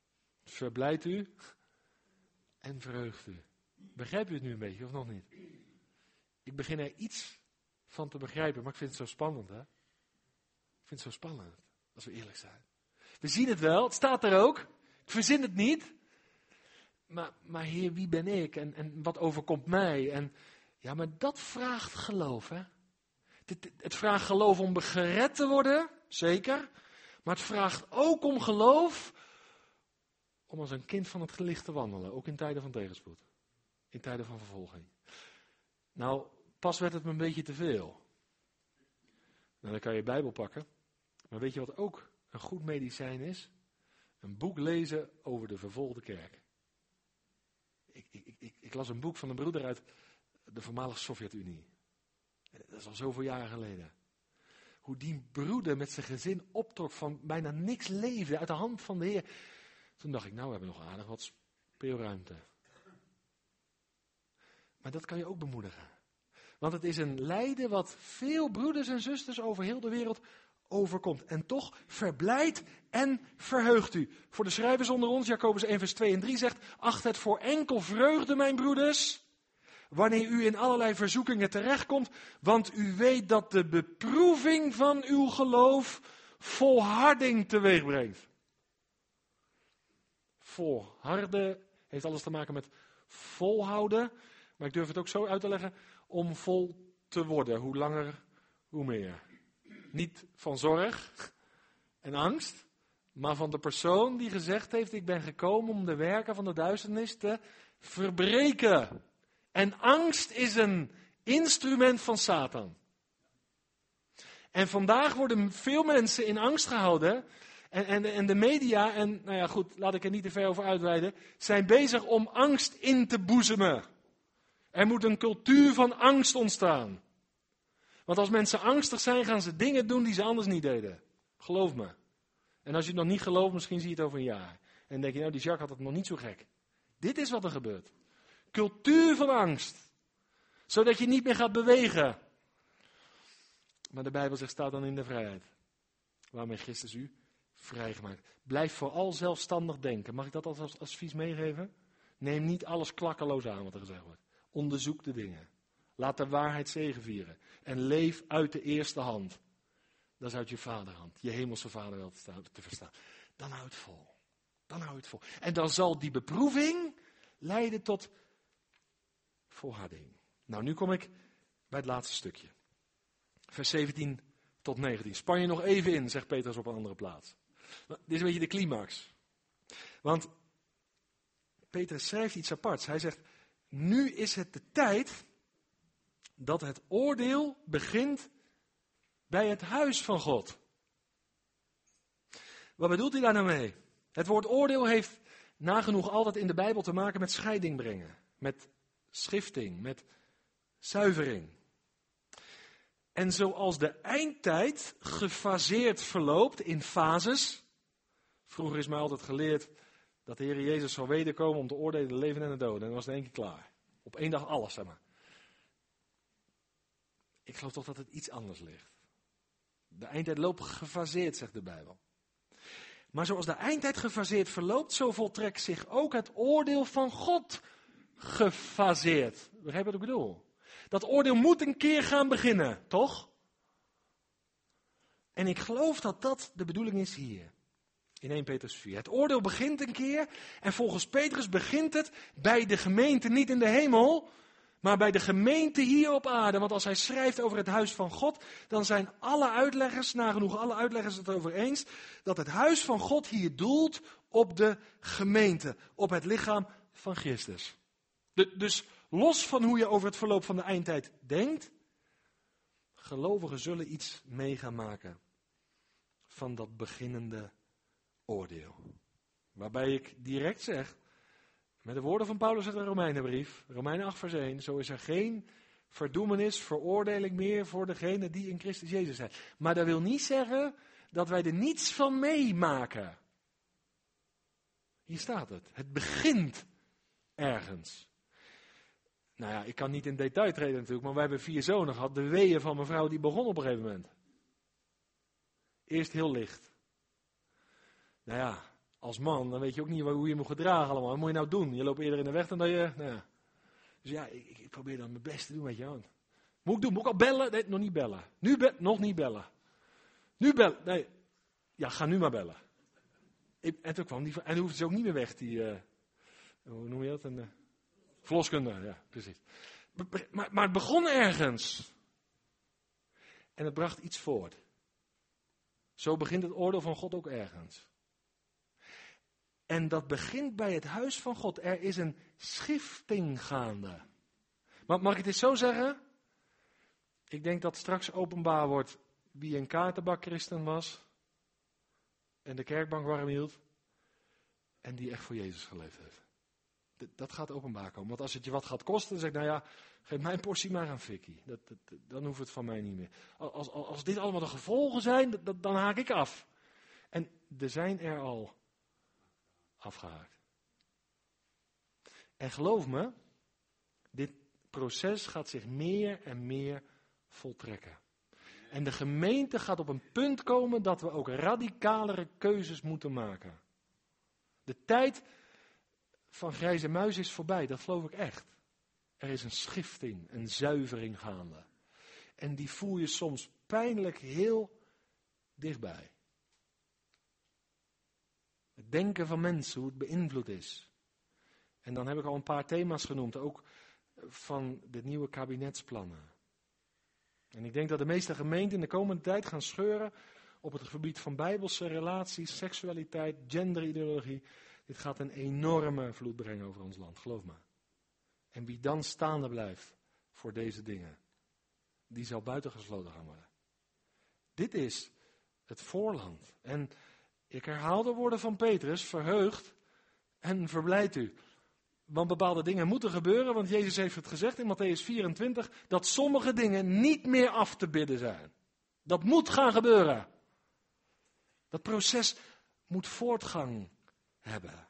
verblijdt u en verheugt u. Begrijpt u het nu een beetje of nog niet? Ik begin er iets van te begrijpen, maar ik vind het zo spannend, hè? Ik vind het zo spannend, als we eerlijk zijn. We zien het wel, het staat er ook. Ik verzin het niet. Maar, maar Heer, wie ben ik? En, en wat overkomt mij? En ja, maar dat vraagt geloof, hè? Dit, het vraagt geloof om gered te worden, zeker. Maar het vraagt ook om geloof om als een kind van het licht te wandelen. Ook in tijden van tegenspoed. In tijden van vervolging. Nou, pas werd het me een beetje te veel. Nou, dan kan je Bijbel pakken. Maar weet je wat ook een goed medicijn is? Een boek lezen over de vervolgde kerk. Ik, ik, ik, ik las een boek van een broeder uit de voormalige Sovjet-Unie. Dat is al zoveel jaren geleden. Hoe die broeder met zijn gezin optrok van bijna niks leefde uit de hand van de Heer. Toen dacht ik, nou we hebben nog aardig wat speelruimte. Maar dat kan je ook bemoedigen. Want het is een lijden wat veel broeders en zusters over heel de wereld overkomt. En toch verblijdt en verheugt u. Voor de schrijvers onder ons, Jacobus één vers twee en drie zegt, acht het voor enkel vreugde, mijn broeders, wanneer u in allerlei verzoekingen terechtkomt, want u weet dat de beproeving van uw geloof volharding teweeg brengt. Volharden heeft alles te maken met volhouden, maar ik durf het ook zo uit te leggen, om vol te worden. Hoe langer, hoe meer. Niet van zorg en angst, maar van de persoon die gezegd heeft, ik ben gekomen om de werken van de duisternis te verbreken. En angst is een instrument van Satan. En vandaag worden veel mensen in angst gehouden. En, en, en de media, en nou ja goed, laat ik er niet te ver over uitweiden, zijn bezig om angst in te boezemen. Er moet een cultuur van angst ontstaan. Want als mensen angstig zijn, gaan ze dingen doen die ze anders niet deden. Geloof me. En als je het nog niet gelooft, misschien zie je het over een jaar. En dan denk je, nou die Jacques had het nog niet zo gek. Dit is wat er gebeurt. Cultuur van angst. Zodat je niet meer gaat bewegen. Maar de Bijbel zegt, sta dan in de vrijheid. Waarmee Christus u vrijgemaakt. Blijf vooral zelfstandig denken. Mag ik dat als advies meegeven? Neem niet alles klakkeloos aan wat er gezegd wordt. Onderzoek de dingen. Laat de waarheid zegevieren. En leef uit de eerste hand. Dat is uit je vaderhand. Je hemelse vader wel te verstaan. Dan hou het vol. Dan hou het vol. En dan zal die beproeving leiden tot volharding. Nou, nu kom ik bij het laatste stukje. Vers zeventien tot negentien. Span je nog even in, zegt Petrus op een andere plaats. Nou, dit is een beetje de climax. Want Petrus schrijft iets aparts. Hij zegt, nu is het de tijd dat het oordeel begint bij het huis van God. Wat bedoelt hij daar nou mee? Het woord oordeel heeft nagenoeg altijd in de Bijbel te maken met scheiding brengen. Met schifting, met zuivering. En zoals de eindtijd gefaseerd verloopt in fases. Vroeger is mij altijd geleerd dat de Heer Jezus zou wederkomen om te oordelen de leven en de doden. En dan was het één keer klaar. Op één dag alles, zeg maar. Ik geloof toch dat het iets anders ligt. De eindtijd loopt gefaseerd, zegt de Bijbel. Maar zoals de eindtijd gefaseerd verloopt, zo voltrekt zich ook het oordeel van God gefaseerd. Begrijp je wat ik bedoel? Dat oordeel moet een keer gaan beginnen, toch? En ik geloof dat dat de bedoeling is hier. In eerste Petrus vier. Het oordeel begint een keer. En volgens Petrus begint het bij de gemeente, niet in de hemel, maar bij de gemeente hier op aarde. Want als hij schrijft over het huis van God, dan zijn alle uitleggers, nagenoeg alle uitleggers het over eens, dat het huis van God hier doelt op de gemeente, op het lichaam van Christus. De, dus los van hoe je over het verloop van de eindtijd denkt, gelovigen zullen iets mee gaan maken van dat beginnende oordeel. Waarbij ik direct zeg, met de woorden van Paulus uit de Romeinenbrief, Romeinen acht vers één, zo is er geen verdoemenis, veroordeling meer voor degenen die in Christus Jezus zijn. Maar dat wil niet zeggen dat wij er niets van meemaken. Hier staat het. Het begint ergens. Nou ja, ik kan niet in detail treden natuurlijk, maar wij hebben vier zonen gehad. De weeën van mijn vrouw die begon op een gegeven moment. Eerst heel licht. Nou ja, als man, dan weet je ook niet hoe je moet gedragen allemaal. Wat moet je nou doen? Je loopt eerder in de weg dan dat je... Nou ja. Dus ja, ik, ik probeer dan mijn best te doen met je aan. Moet ik doen? Moet ik al bellen? Nee, nog niet bellen. Nu be- nog niet bellen. Nu bellen. Nee. Ja, ga nu maar bellen. Ik, en toen kwam die... En hoefde ze ook niet meer weg, die... Uh, hoe noem je dat? Een uh, verloskunde, ja, precies. Maar, maar het begon ergens. En het bracht iets voort. Zo begint het oordeel van God ook ergens. En dat begint bij het huis van God. Er is een schifting gaande. Maar mag ik dit zo zeggen? Ik denk dat straks openbaar wordt wie een kaartenbak-christen was. En de kerkbank warm hield. En die echt voor Jezus geleefd heeft. Dat gaat openbaar komen. Want als het je wat gaat kosten, dan zeg ik, nou ja, geef mijn portie maar aan Vicky. Dat, dat, dan hoeft het van mij niet meer. Als, als, als dit allemaal de gevolgen zijn, dat, dan haak ik af. En er zijn er al afgehaakt. En geloof me, dit proces gaat zich meer en meer voltrekken. En de gemeente gaat op een punt komen dat we ook radicalere keuzes moeten maken. De tijd van grijze muis is voorbij, dat geloof ik echt. Er is een schifting, een zuivering gaande. En die voel je soms pijnlijk heel dichtbij. Het denken van mensen, hoe het beïnvloed is. En dan heb ik al een paar thema's genoemd, ook van de nieuwe kabinetsplannen. En ik denk dat de meeste gemeenten in de komende tijd gaan scheuren op het gebied van bijbelse relaties, seksualiteit, genderideologie. Dit gaat een enorme vloed brengen over ons land, geloof me. En wie dan staande blijft voor deze dingen, die zal buitengesloten gaan worden. Dit is het voorland. En ik herhaal de woorden van Petrus, verheugt en verblijd u. Want bepaalde dingen moeten gebeuren, want Jezus heeft het gezegd in Matthäus vierentwintig, dat sommige dingen niet meer af te bidden zijn. Dat moet gaan gebeuren. Dat proces moet voortgang hebben.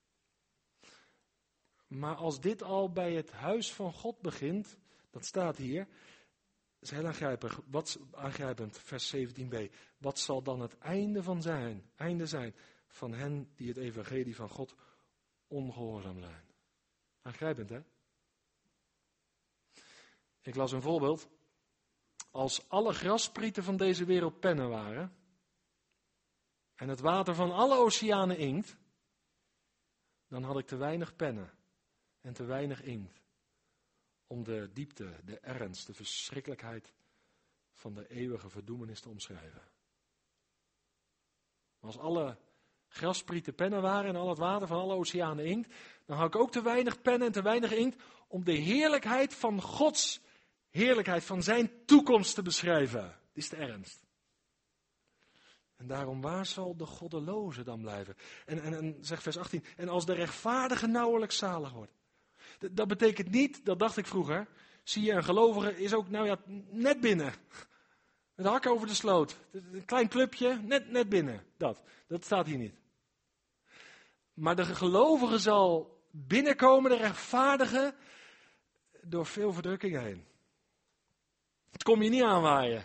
Maar als dit al bij het huis van God begint, dat staat hier, dat is heel aangrijpend, wat, aangrijpend, vers zeventien b. Wat zal dan het einde van zijn, einde zijn van hen die het evangelie van God ongehoorzaam zijn? Aangrijpend, hè? Ik las een voorbeeld. Als alle grassprieten van deze wereld pennen waren en het water van alle oceanen inkt, dan had ik te weinig pennen en te weinig inkt om de diepte, de ernst, de verschrikkelijkheid van de eeuwige verdoemenis te omschrijven. Maar als alle grassprieten pennen waren en al het water van alle oceanen inkt, dan had ik ook te weinig pennen en te weinig inkt om de heerlijkheid van Gods heerlijkheid, van zijn toekomst te beschrijven. Dit is de ernst. En daarom, waar zal de goddeloze dan blijven? En, en, en zegt vers achttien, en als de rechtvaardige nauwelijks zalig wordt. Dat, dat betekent niet, dat dacht ik vroeger, zie je een gelovige is ook, nou ja, net binnen. Met hakken over de sloot. Een klein clubje, net, net binnen. Dat, dat staat hier niet. Maar de gelovige zal binnenkomen, de rechtvaardige, door veel verdrukkingen heen. Het kom je niet aanwaaien.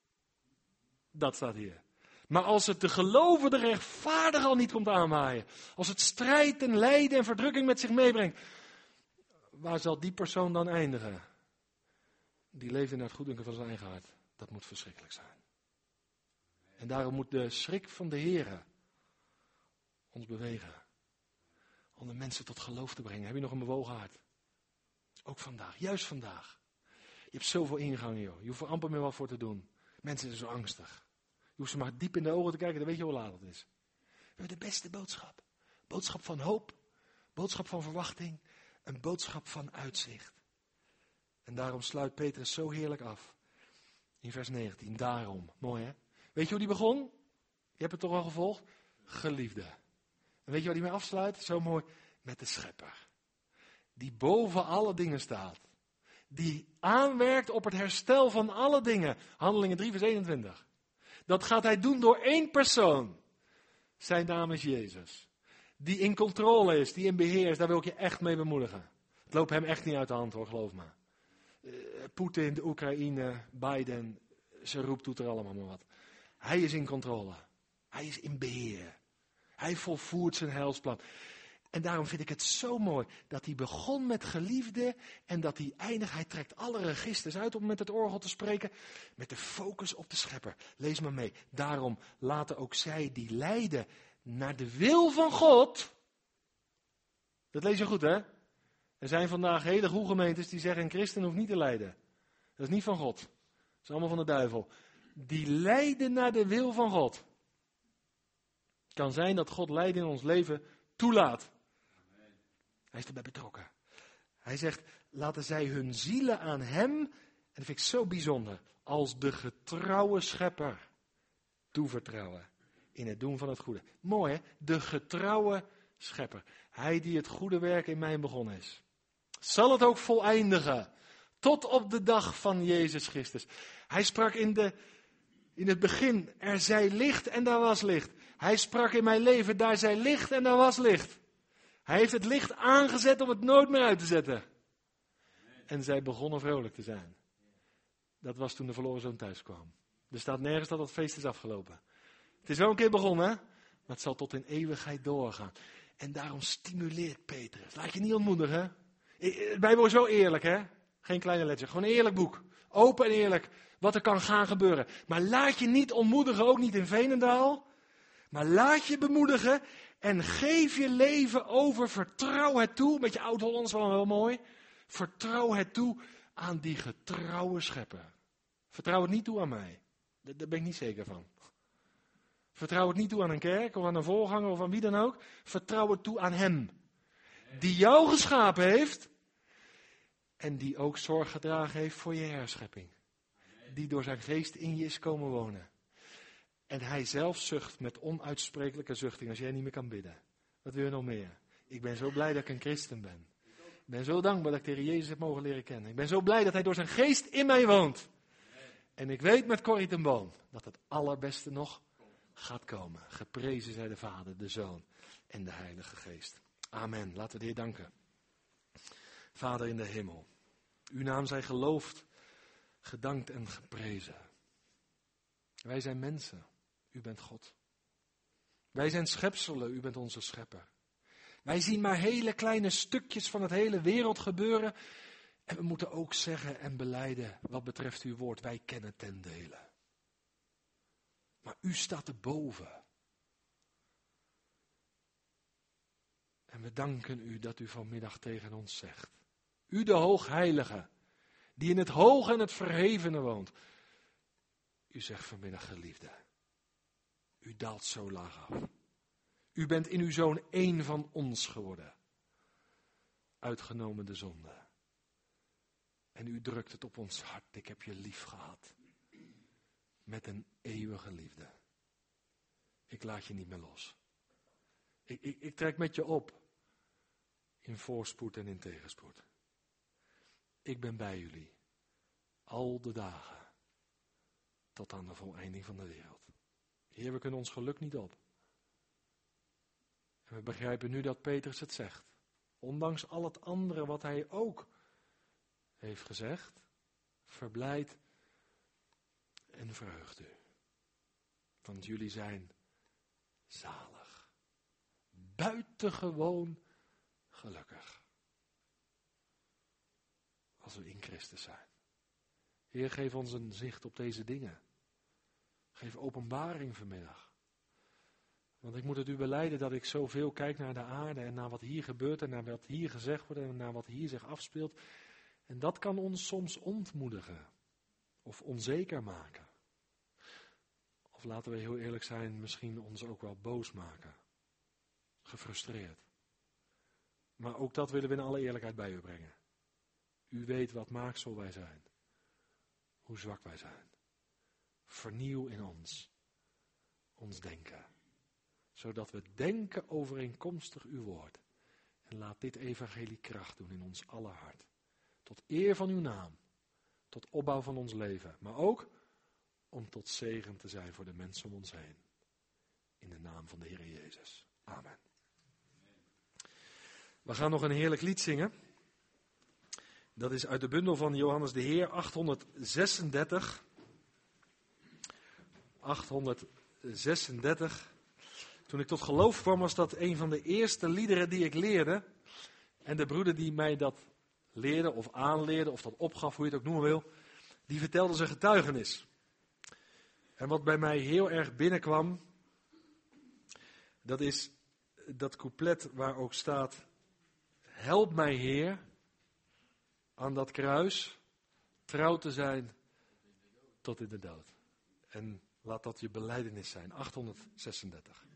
Dat staat hier. Maar als het de gelovige, de rechtvaardige al niet komt aanwaaien, als het strijd en lijden en verdrukking met zich meebrengt, waar zal die persoon dan eindigen? Die leeft in het goeddunken van zijn eigen hart. Dat moet verschrikkelijk zijn. En daarom moet de schrik van de Heere ons bewegen. Om de mensen tot geloof te brengen. Heb je nog een bewogen hart? Ook vandaag, juist vandaag. Je hebt zoveel ingangen, joh. Je hoeft er amper meer wat voor te doen. Mensen zijn zo angstig. Je hoeft ze maar diep in de ogen te kijken, dan weet je hoe laat het is. We hebben de beste boodschap. Boodschap van hoop. Boodschap van verwachting. Een boodschap van uitzicht. En daarom sluit Petrus zo heerlijk af. In vers negentien. Daarom. Mooi, hè? Weet je hoe die begon? Je hebt het toch al gevolgd? Geliefde. En weet je waar die mee afsluit? Zo mooi. Met de schepper. Die boven alle dingen staat. Die aanwerkt op het herstel van alle dingen. Handelingen drie vers eenentwintig. Dat gaat hij doen door één persoon. Zijn naam is Jezus. Die in controle is, die in beheer is. Daar wil ik je echt mee bemoedigen. Het loopt hem echt niet uit de hand hoor, geloof me. Uh, Poetin, de Oekraïne, Biden, ze roept doet er allemaal maar wat. Hij is in controle. Hij is in beheer. Hij Hij volvoert zijn heilsplan. En daarom vind ik het zo mooi dat hij begon met geliefde en dat hij eindigt. Hij trekt alle registers uit om met het orgel te spreken. Met de focus op de schepper. Lees maar mee. Daarom laten ook zij die lijden naar de wil van God. Dat lees je goed, hè? Er zijn vandaag hele goede gemeentes die zeggen een christen hoeft niet te lijden. Dat is niet van God. Dat is allemaal van de duivel. Die lijden naar de wil van God. Het kan zijn dat God lijden in ons leven toelaat. Hij is erbij betrokken. Hij zegt, laten zij hun zielen aan hem, en dat vind ik zo bijzonder, als de getrouwe schepper toevertrouwen in het doen van het goede. Mooi hè, de getrouwe schepper. Hij die het goede werk in mij begonnen is. Zal het ook voleindigen, tot op de dag van Jezus Christus. Hij sprak in, de, in het begin, er zij licht en daar was licht. Hij sprak in mijn leven, daar zij licht en daar was licht. Hij heeft het licht aangezet om het nooit meer uit te zetten. En zij begonnen vrolijk te zijn. Dat was toen de verloren zoon thuis kwam. Er staat nergens dat het feest is afgelopen. Het is wel een keer begonnen, hè? Maar het zal tot in eeuwigheid doorgaan. En daarom stimuleert Petrus. Laat je niet ontmoedigen. De Bijbel is wel eerlijk, hè? Geen kleine letter. Gewoon een eerlijk boek. Open en eerlijk. Wat er kan gaan gebeuren. Maar laat je niet ontmoedigen, ook niet in Veenendaal. Maar laat je bemoedigen. En geef je leven over. Vertrouw het toe. Met je oud-Hollands wel heel mooi. Vertrouw het toe aan die getrouwe schepper. Vertrouw het niet toe aan mij. Daar ben ik niet zeker van. Vertrouw het niet toe aan een kerk of aan een voorganger of aan wie dan ook. Vertrouw het toe aan hem. Die jou geschapen heeft. En die ook zorg gedragen heeft voor je herschepping. Die door zijn geest in je is komen wonen. En hij zelf zucht met onuitsprekelijke zuchting als jij niet meer kan bidden. Wat wil je nog meer? Ik ben zo blij dat ik een christen ben. Ik ben zo dankbaar dat ik de Heer Jezus heb mogen leren kennen. Ik ben zo blij dat hij door zijn geest in mij woont. En ik weet met Corrie ten Boom dat het allerbeste nog gaat komen. Geprezen zij de Vader, de Zoon en de Heilige Geest. Amen. Laten we de Heer danken. Vader in de hemel. Uw naam zij geloofd, gedankt en geprezen. Wij zijn mensen. U bent God. Wij zijn schepselen. U bent onze schepper. Wij zien maar hele kleine stukjes van het hele wereld gebeuren. En we moeten ook zeggen en belijden wat betreft uw woord. Wij kennen ten dele. Maar u staat erboven. En we danken u dat u vanmiddag tegen ons zegt. U de Hoogheilige, die in het hoge en het verhevene woont. U zegt vanmiddag, geliefde, u daalt zo laag af. U bent in uw Zoon één van ons geworden. Uitgenomen de zonde. En u drukt het op ons hart. Ik heb je lief gehad. Met een eeuwige liefde. Ik laat je niet meer los. Ik, ik, ik trek met je op. In voorspoed en in tegenspoed. Ik ben bij jullie. Al de dagen. Tot aan de voleinding van de wereld. Heer, we kunnen ons geluk niet op. En we begrijpen nu dat Petrus het zegt. Ondanks al het andere wat hij ook heeft gezegd. Verblijd en verheugt u. Want jullie zijn zalig. Buitengewoon gelukkig. Als we in Christus zijn. Heer, geef ons een zicht op deze dingen. Geef openbaring vanmiddag. Want ik moet het u belijden dat ik zoveel kijk naar de aarde en naar wat hier gebeurt en naar wat hier gezegd wordt en naar wat hier zich afspeelt. En dat kan ons soms ontmoedigen of onzeker maken. Of laten we heel eerlijk zijn, misschien ons ook wel boos maken. Gefrustreerd. Maar ook dat willen we in alle eerlijkheid bij u brengen. U weet wat maaksel wij zijn. Hoe zwak wij zijn. Vernieuw in ons. Ons denken. Zodat we denken overeenkomstig uw woord. En laat dit evangelie kracht doen in ons aller hart. Tot eer van uw naam. Tot opbouw van ons leven. Maar ook om tot zegen te zijn voor de mensen om ons heen. In de naam van de Heer Jezus. Amen. We gaan nog een heerlijk lied zingen. Dat is uit de bundel van Johannes de Heer, achthonderdzesendertig. achthonderdzesendertig. Toen ik tot geloof kwam, was dat een van de eerste liederen die ik leerde. En de broeder die mij dat leerde of aanleerde, of dat opgaf, hoe je het ook noemen wil, die vertelde zijn getuigenis. En wat bij mij heel erg binnenkwam, dat is dat couplet waar ook staat: help mij Heer aan dat kruis trouw te zijn tot in de dood. En laat dat je belijdenis zijn. achthonderdzesendertig.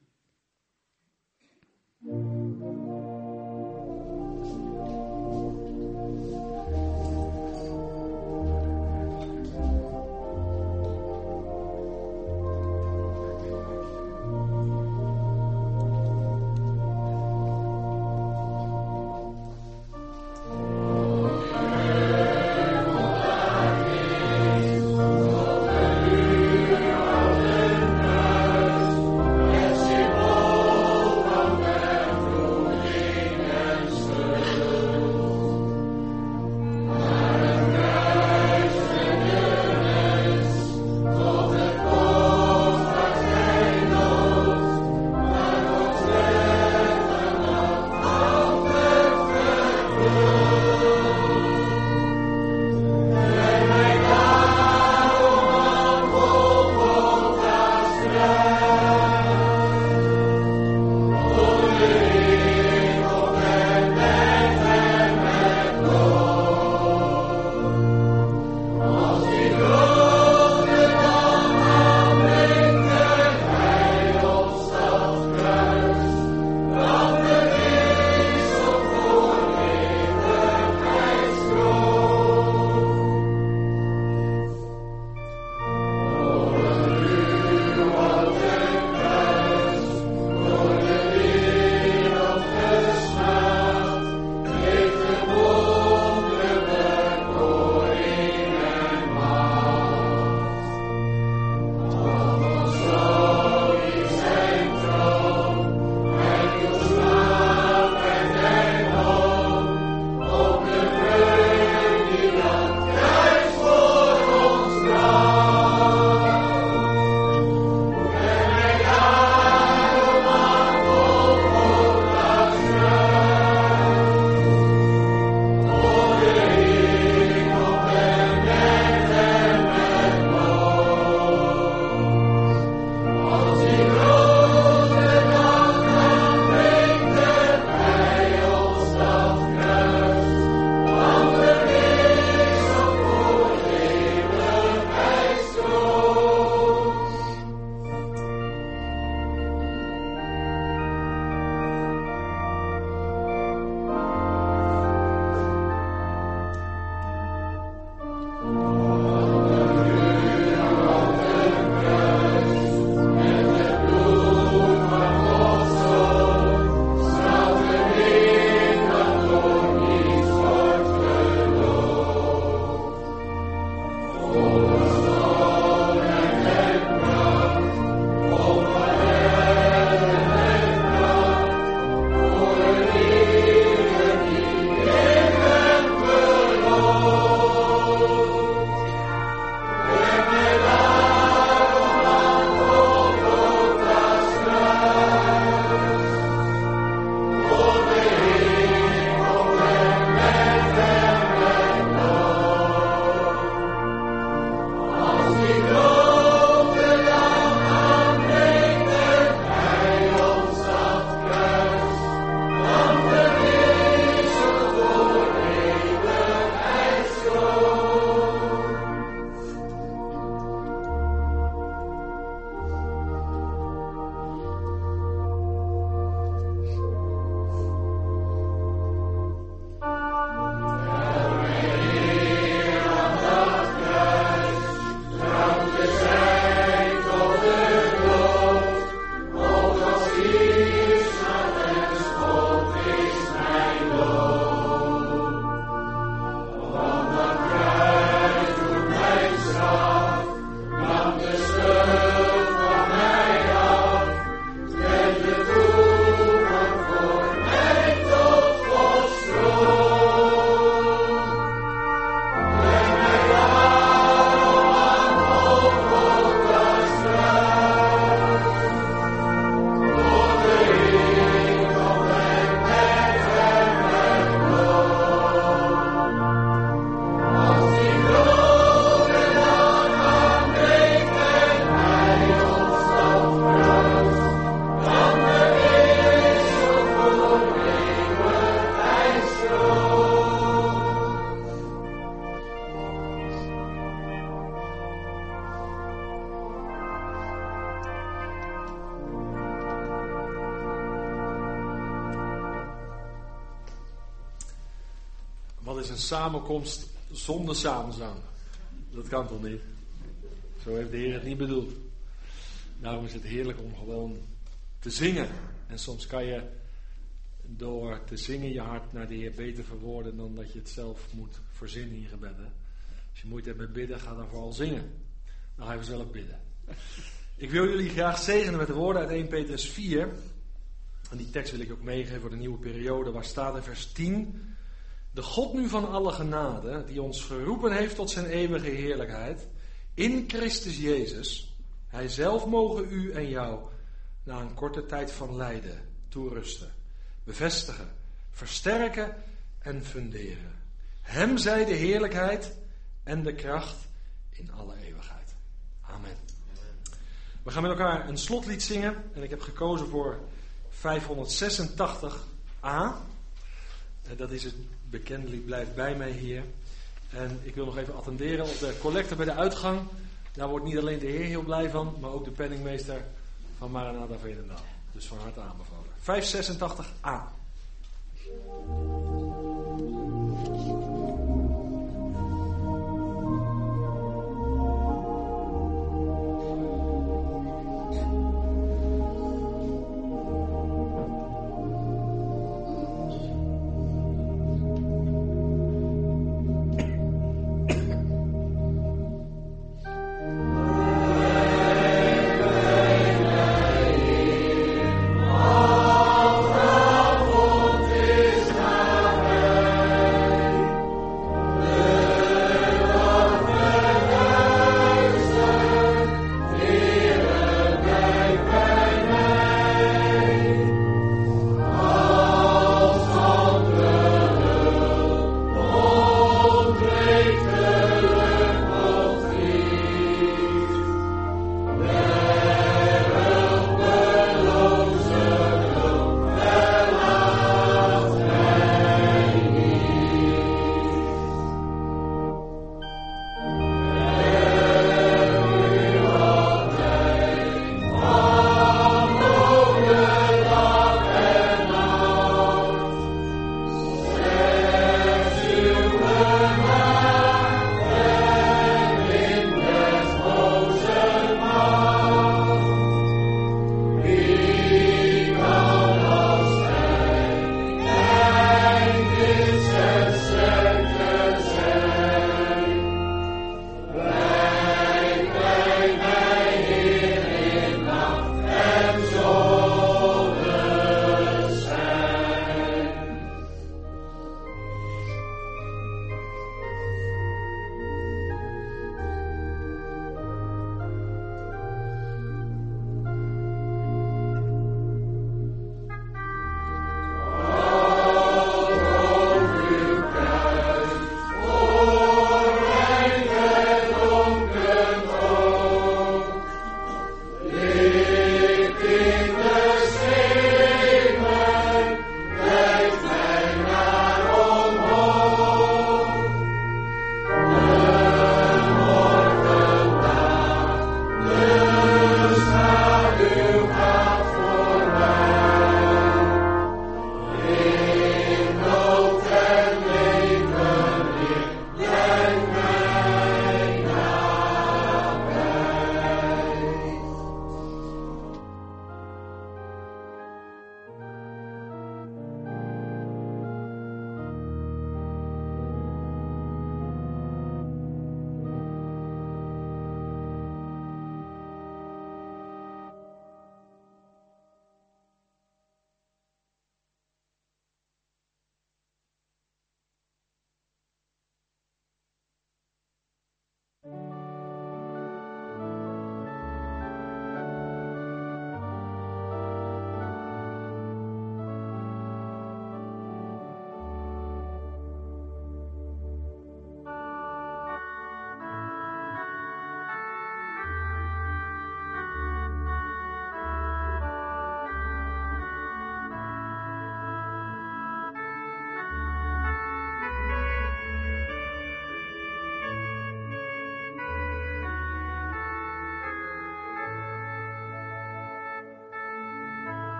Yes, is een samenkomst zonder samenzang. Dat kan toch niet? Zo heeft de Heer het niet bedoeld. Daarom is het heerlijk om gewoon te zingen. En soms kan je door te zingen je hart naar de Heer beter verwoorden dan dat je het zelf moet verzinnen in je gebeden. Als je moeite hebt met bidden, ga dan vooral zingen. Dan ga je zelf bidden. Ik wil jullie graag zegenen met de woorden uit eerste Petrus vier. En die tekst wil ik ook meegeven voor de nieuwe periode. Waar staat in vers tien. De God nu van alle genade, die ons geroepen heeft tot zijn eeuwige heerlijkheid, in Christus Jezus, hij zelf mogen u en jou na een korte tijd van lijden toerusten, bevestigen, versterken en funderen. Hem zij de heerlijkheid en de kracht in alle eeuwigheid. Amen. We gaan met elkaar een slotlied zingen en ik heb gekozen voor vijfhonderdzesentachtig a. Dat is het bekende lied Blijf bij mij, Heer. En ik wil nog even attenderen op de collecte bij de uitgang. Daar wordt niet alleen de Heer heel blij van, maar ook de penningmeester van Maranatha Veenendaal. Dus van harte aanbevolen. vijfhonderdzesentachtig a.